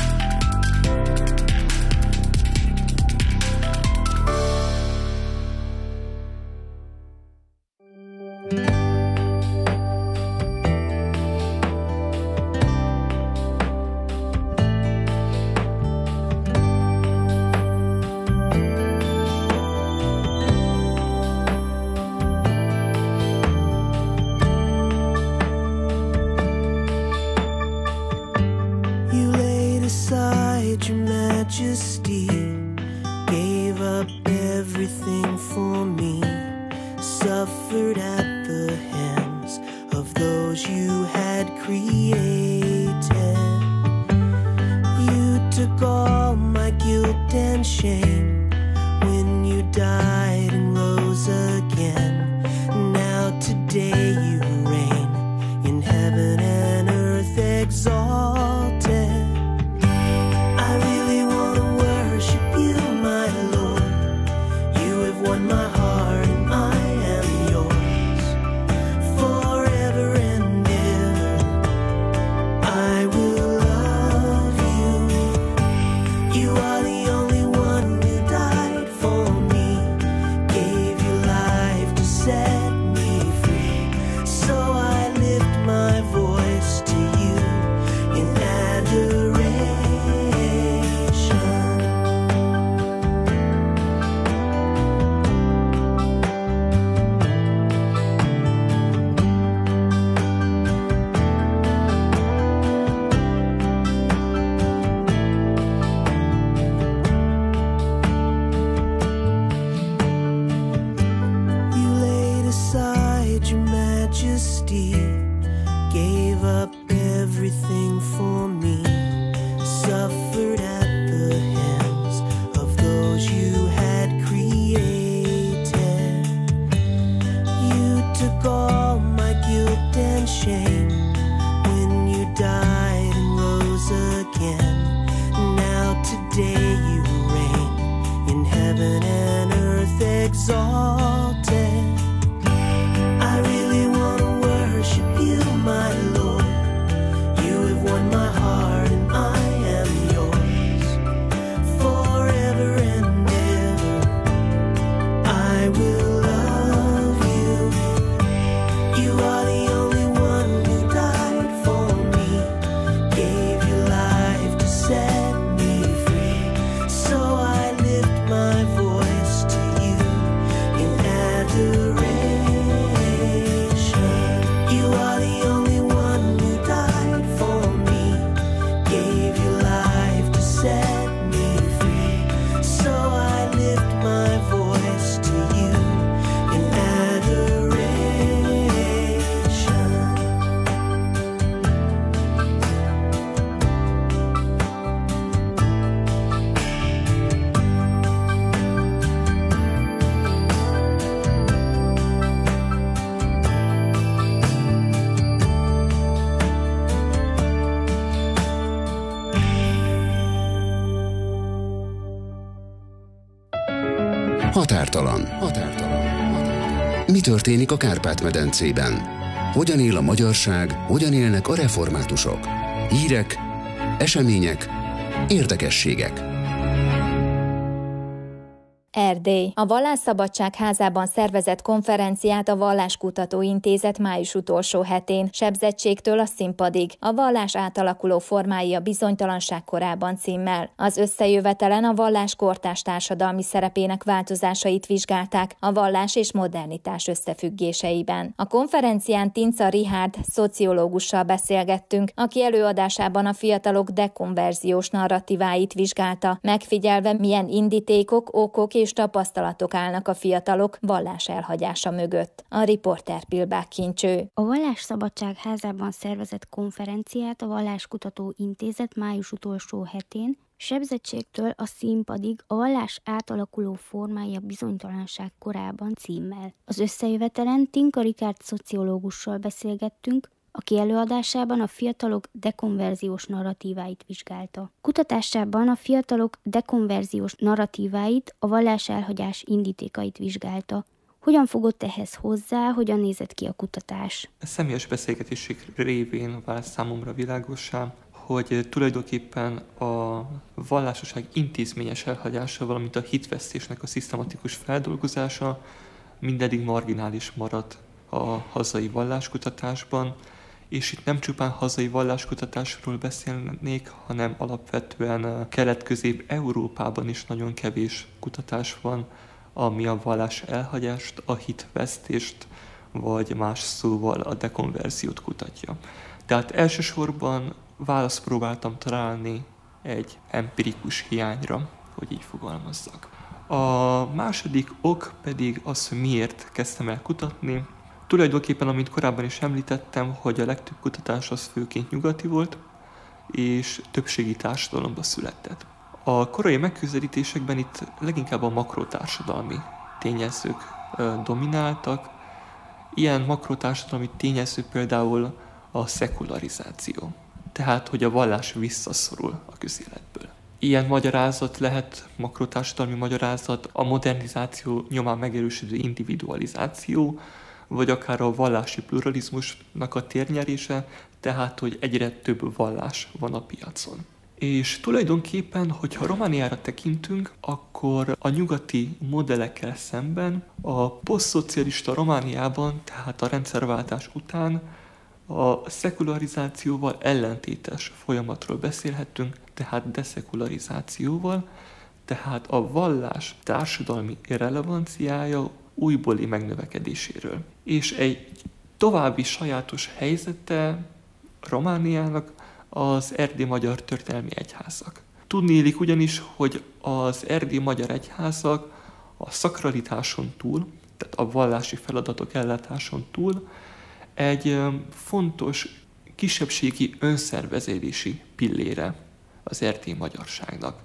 Majesty gave up everything for me, suffered at the hands of those you had created. You took all my guilt and shame when you died and rose again. Now today you majesty, gave up everything for me, suffered at the hands of those you had created. You took all my guilt and shame when you died and rose again. Now today you reign in heaven and earth exalted. I really want to worship you, my Lord. You have won my heart and I am yours forever and ever. I will love you. You are the only one who died for me, gave your life to set me free. So I lift my voice to you in adoration. You are the only one who died for me, gave your life to set me free. So I lift my voice to you in adoration. Határtalan. Határtalan. Mi történik a Kárpát-medencében? Hogyan él a magyarság, hogyan élnek a reformátusok? Hírek, események, érdekességek. Erdély. A Vallásszabadság házában szervezett konferenciát a Valláskutató Intézet május utolsó hetén, sebzettségtől a színpadig, a vallás átalakuló formái a bizonytalanság korában címmel. Az összejövetelen a vallás kortárs társadalmi szerepének változásait vizsgálták a vallás és modernitás összefüggéseiben. A konferencián Tinca Richárd szociológussal beszélgettünk, aki előadásában a fiatalok dekonverziós narratíváit vizsgálta, megfigyelve milyen indítékok, okok és tapasztalatok állnak a fiatalok vallás elhagyása mögött. A riporter Pilbák Kincső. A Vallásszabadság házában szervezett konferenciát a Valláskutató Intézet május utolsó hetén, sebzettségtől a színpadig, a vallás átalakuló formái a bizonytalanság korában címmel. Az összejövetelen Tinca Richárd szociológussal beszélgettünk, aki előadásában a fiatalok dekonverziós narratíváit vizsgálta. Kutatásában a fiatalok dekonverziós narratíváit, a vallás elhagyás indítékait vizsgálta. Hogyan fogott ehhez hozzá, hogyan nézett ki a kutatás? A személyes beszélgetések révén vált számomra világossá, hogy tulajdonképpen a vallásoság intézményes elhagyása, valamint a hitvesztésnek a szisztematikus feldolgozása mindeddig marginális maradt a hazai valláskutatásban, és itt nem csupán hazai valláskutatásról beszélnék, hanem alapvetően Kelet-Közép-Európában is nagyon kevés kutatás van, ami a vallás elhagyást, a hitvesztést, vagy más szóval a dekonverziót kutatja. Tehát elsősorban választ próbáltam találni egy empirikus hiányra, hogy így fogalmazzak. A második ok pedig az, hogy miért kezdtem el kutatni. Tulajdonképpen, amit korábban is említettem, hogy a legtöbb kutatás az főként nyugati volt, és többségi társadalomba született. A korai megközelítésekben itt leginkább a makrotársadalmi tényezők domináltak. Ilyen makrotársadalmi tényező például a szekularizáció, tehát hogy a vallás visszaszorul a közéletből. Ilyen magyarázat lehet, makrotársadalmi magyarázat, a modernizáció nyomán megerősödő individualizáció, vagy akár a vallási pluralizmusnak a térnyerése, tehát hogy egyre több vallás van a piacon. És tulajdonképpen, hogyha Romániára tekintünk, akkor a nyugati modellekkel szemben a posztszocialista Romániában, tehát a rendszerváltás után a szekularizációval ellentétes folyamatról beszélhetünk, tehát deszekularizációval, tehát a vallás társadalmi relevanciája újbóli megnövekedéséről. És egy további sajátos helyzete Romániának az erdélyi magyar történelmi egyházak. Tudniillik ugyanis, hogy az erdélyi magyar egyházak a szakralitáson túl, tehát a vallási feladatok ellátáson túl egy fontos kisebbségi önszervezési pillére az erdélyi magyarságnak.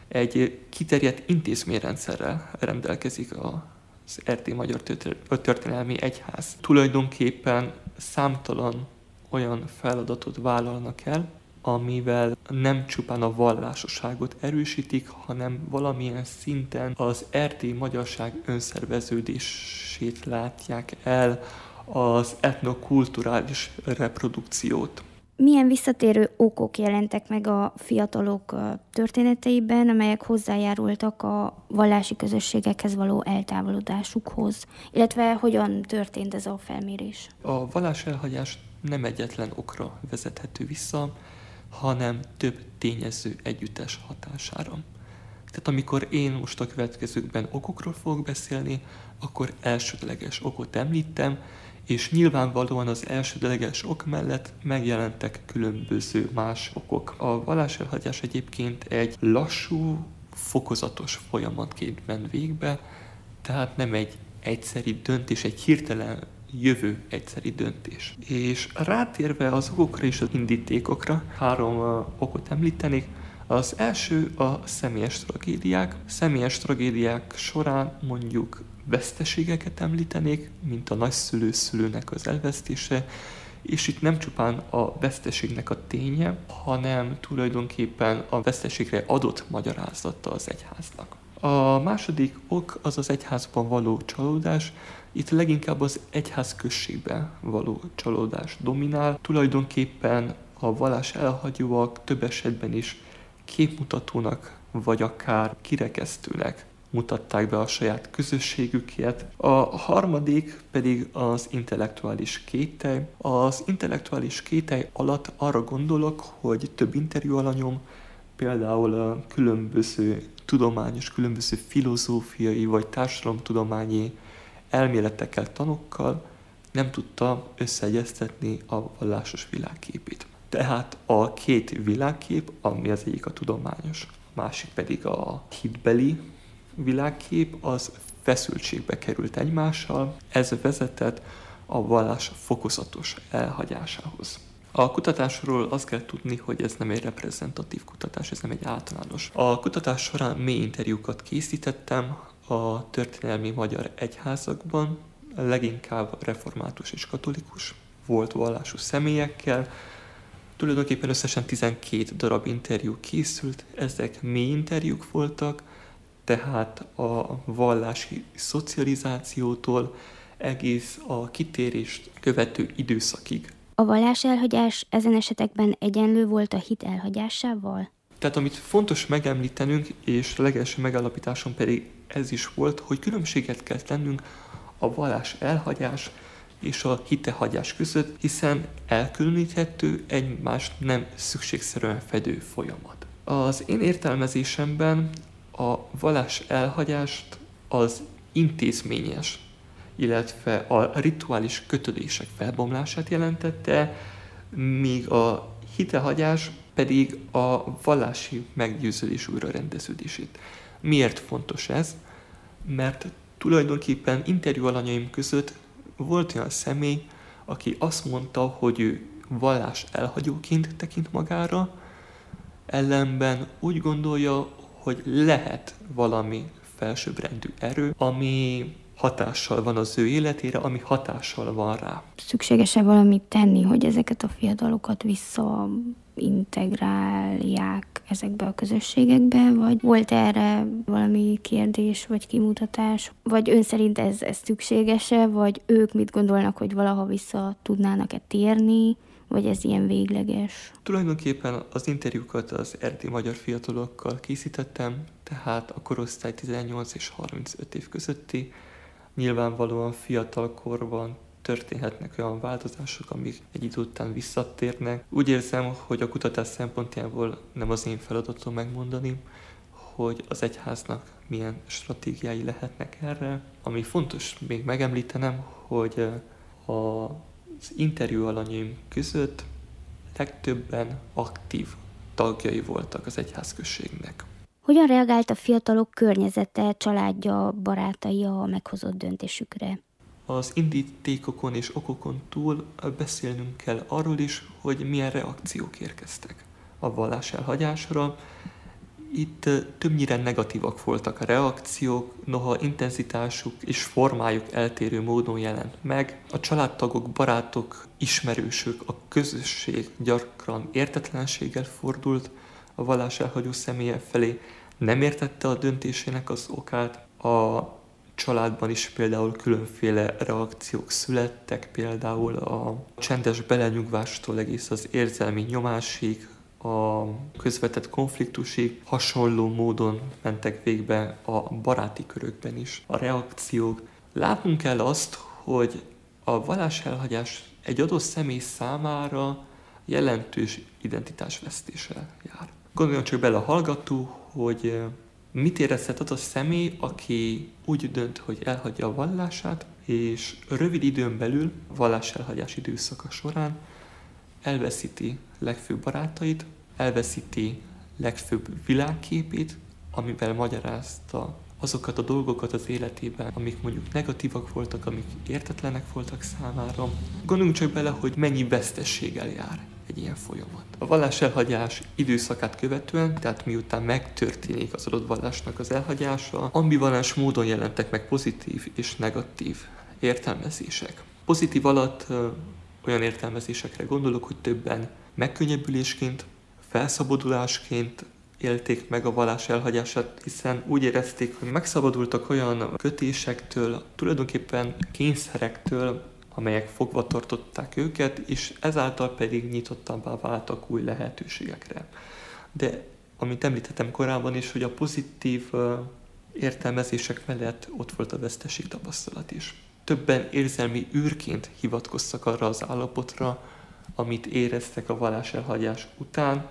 Egy kiterjedt intézményrendszerrel rendelkezik az Erdélyi Magyar Történelmi Egyház. Tulajdonképpen számtalan olyan feladatot vállalnak el, amivel nem csupán a vallásosságot erősítik, hanem valamilyen szinten az erdélyi magyarság önszerveződését látják el, az etnokulturális reprodukciót. Milyen visszatérő okok jelentek meg a fiatalok történeteiben, amelyek hozzájárultak a vallási közösségekhez való eltávolodásukhoz, illetve hogyan történt ez a felmérés? A valláselhagyás nem egyetlen okra vezethető vissza, hanem több tényező együttes hatására. Tehát amikor én most a következőkben okokról fogok beszélni, akkor elsődleges okot említem, és nyilvánvalóan az elsődleges ok mellett megjelentek különböző más okok. A valláselhagyás egyébként egy lassú, fokozatos folyamatként ment végbe, tehát nem egy egyszeri döntés, egy hirtelen jövő egyszeri döntés. És rátérve az okokra és az indítékokra, három uh, okot említenék. Az első a személyes tragédiák. Személyes tragédiák során mondjuk veszteségeket említenék, mint a nagyszülő-szülőnek az elvesztése, és itt nem csupán a veszteségnek a ténye, hanem tulajdonképpen a veszteségre adott magyarázata az egyháznak. A második ok az az egyházban való csalódás. Itt leginkább az egyház községben való csalódás dominál. Tulajdonképpen a vallás elhagyóak több esetben is képmutatónak, vagy akár kirekesztőnek mutatták be a saját közösségüket. A harmadik pedig az intellektuális kételj. Az intellektuális kételj alatt arra gondolok, hogy több interjú alanyom, például a különböző tudományos, különböző filozófiai vagy társadalomtudományi elméletekkel, tanokkal nem tudta összeegyeztetni a vallásos világképét. Tehát a két világkép, ami az egyik a tudományos, a másik pedig a hitbeli világkép, az feszültségbe került egymással, ez vezetett a vallás fokozatos elhagyásához. A kutatásról azt kell tudni, hogy ez nem egy reprezentatív kutatás, ez nem egy általános. A kutatás során mély interjúkat készítettem a történelmi magyar egyházakban, leginkább református és katolikus volt vallású személyekkel. Tulajdonképpen összesen tizenkét darab interjú készült, ezek mély interjúk voltak, tehát a vallási szocializációtól egész a kitérést követő időszakig. A valláselhagyás ezen esetekben egyenlő volt a hit elhagyásával? Tehát amit fontos megemlítenünk, és legelső megállapításon pedig ez is volt, hogy különbséget kell tennünk a vallás elhagyás és a hitehagyás között, hiszen elkülöníthető, egymást nem szükségszerűen fedő folyamat. Az én értelmezésemben a vallás elhagyást az intézményes, illetve a rituális kötődések felbomlását jelentette, míg a hitehagyás pedig a vallási meggyőződés újrarendeződését. Miért fontos ez? Mert tulajdonképpen interjú alanyaim között volt olyan személy, aki azt mondta, hogy ő vallás elhagyóként tekint magára, ellenben úgy gondolja, hogy lehet valami felsőbbrendű erő, ami hatással van az ő életére, ami hatással van rá. Szükséges-e valamit tenni, hogy ezeket a fiatalokat visszaintegrálják ezekbe a közösségekbe, vagy volt erre valami kérdés, vagy kimutatás, vagy ön szerint ez, ez szükséges-e, vagy ők mit gondolnak, hogy valaha vissza tudnának-e térni, vagy ez ilyen végleges? Tulajdonképpen az interjúkat az erdélyi magyar fiatalokkal készítettem, tehát a korosztály tizennyolc és harmincöt év közötti. Nyilvánvalóan fiatal korban történhetnek olyan változások, amik egy idő után visszatérnek. Úgy érzem, hogy a kutatás szempontjából nem az én feladatom megmondani, hogy az egyháznak milyen stratégiái lehetnek erre. Ami fontos még megemlítenem, hogy az interjú alanyaim között legtöbben aktív tagjai voltak az egyházközségnek. Hogyan reagált a fiatalok környezete, családja, barátai a meghozott döntésükre? Az indítékokon és okokon túl beszélnünk kell arról is, hogy milyen reakciók érkeztek a vallás elhagyásra. Itt többnyire negatívak voltak a reakciók, noha intenzitásuk és formájuk eltérő módon jelent meg. A családtagok, barátok, ismerősök, a közösség gyakran értetlenséggel fordult a vallás elhagyó személye felé, nem értette a döntésének az okát. A családban is például különféle reakciók születtek, például a csendes belenyugvástól egész az érzelmi nyomásig, a közvetett konfliktusig hasonló módon mentek végbe a baráti körökben is a reakciók. Látnunk kell azt, hogy a valláselhagyás egy adott személy számára jelentős identitásvesztéssel jár. Gondoljon csak bele a hallgató, hogy mit érezhet az a személy, aki úgy dönt, hogy elhagyja a vallását, és rövid időn belül, a valláselhagyás időszaka során elveszíti legfőbb barátait, elveszíti legfőbb világképét, amivel magyarázta azokat a dolgokat az életében, amik mondjuk negatívak voltak, amik értetlenek voltak számára. Gondoljunk csak bele, hogy mennyi vesztességgel jár egy ilyen folyamat. A vallás elhagyás időszakát követően, tehát miután megtörténik az adott vallásnak az elhagyása, ambivalens módon jelentek meg pozitív és negatív értelmezések. Pozitív alatt ö, olyan értelmezésekre gondolok, hogy többen megkönnyebbülésként, felszabadulásként élték meg a vallás elhagyását, hiszen úgy érezték, hogy megszabadultak olyan kötésektől, tulajdonképpen kényszerektől, amelyek fogva tartották őket, és ezáltal pedig nyitottabbá váltak új lehetőségekre. De amit említettem korábban is, hogy a pozitív értelmezések mellett ott volt a veszteség tapasztalat is. Többen érzelmi űrként hivatkoztak arra az állapotra, amit éreztek a vallás elhagyás után,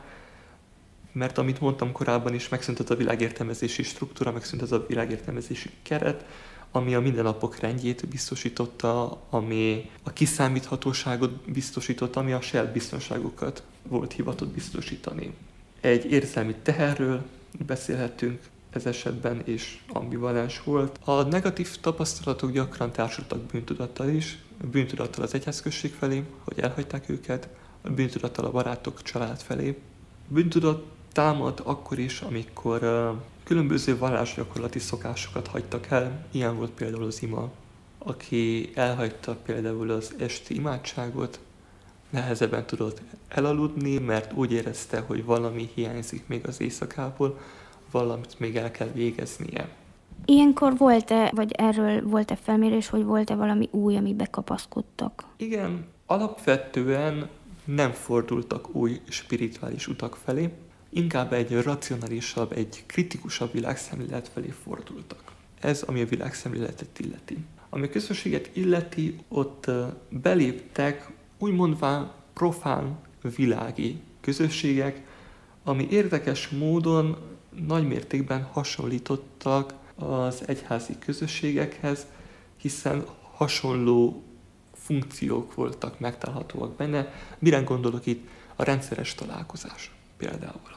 mert amit mondtam korábban is, megszűnt az a világértelmezési struktúra, megszűnt az a világértelmezési keret, ami a mindennapok rendjét biztosította, ami a kiszámíthatóságot biztosította, ami a saját biztonságokat volt hivatott biztosítani. Egy érzelmi teherről beszélhetünk ez esetben, és ambivalens volt. A negatív tapasztalatok gyakran társultak bűntudattal is, bűntudattal az egyházközség felé, hogy elhagyták őket, bűntudattal a barátok, család felé. Bűntudat támad akkor is, amikor uh, különböző vallásgyakorlati szokásokat hagytak el. Ilyen volt például az ima, aki elhagyta például az esti imádságot, nehezebben tudott elaludni, mert úgy érezte, hogy valami hiányzik még az éjszakából, valamit még el kell végeznie. Ilyenkor volt-e, vagy erről volt-e felmérés, hogy volt-e valami új, ami bekapaszkodtak? Igen, alapvetően nem fordultak új spirituális utak felé, inkább egy racionálisabb, egy kritikusabb világszemlélet felé fordultak. Ez, ami a világszemléletet illeti. Ami a közösséget illeti, ott beléptek úgymondván profán világi közösségek, ami érdekes módon nagymértékben hasonlítottak az egyházi közösségekhez, hiszen hasonló funkciók voltak megtalálhatóak benne. Mire gondolok itt? A rendszeres találkozás például.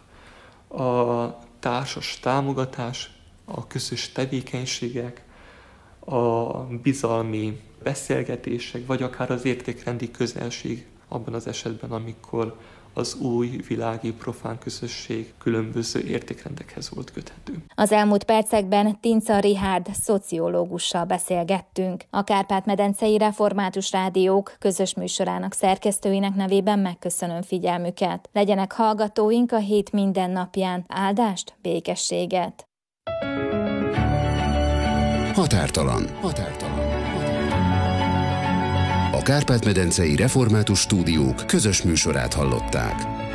A társas támogatás, a közös tevékenységek, a bizalmi beszélgetések, vagy akár az értékrendi közelség abban az esetben, amikor az új világi profán közösség különböző értékrendekhez volt köthető. Az elmúlt percekben Tinca Richárd szociológussal beszélgettünk. A Kárpát-medencei Református Rádiók közös műsorának szerkesztőinek nevében megköszönöm figyelmüket. Legyenek hallgatóink a hét minden napján. Áldást, békességet! Határtalan. Határtalan. A Kárpát-medencei Református Stúdiók közös műsorát hallották.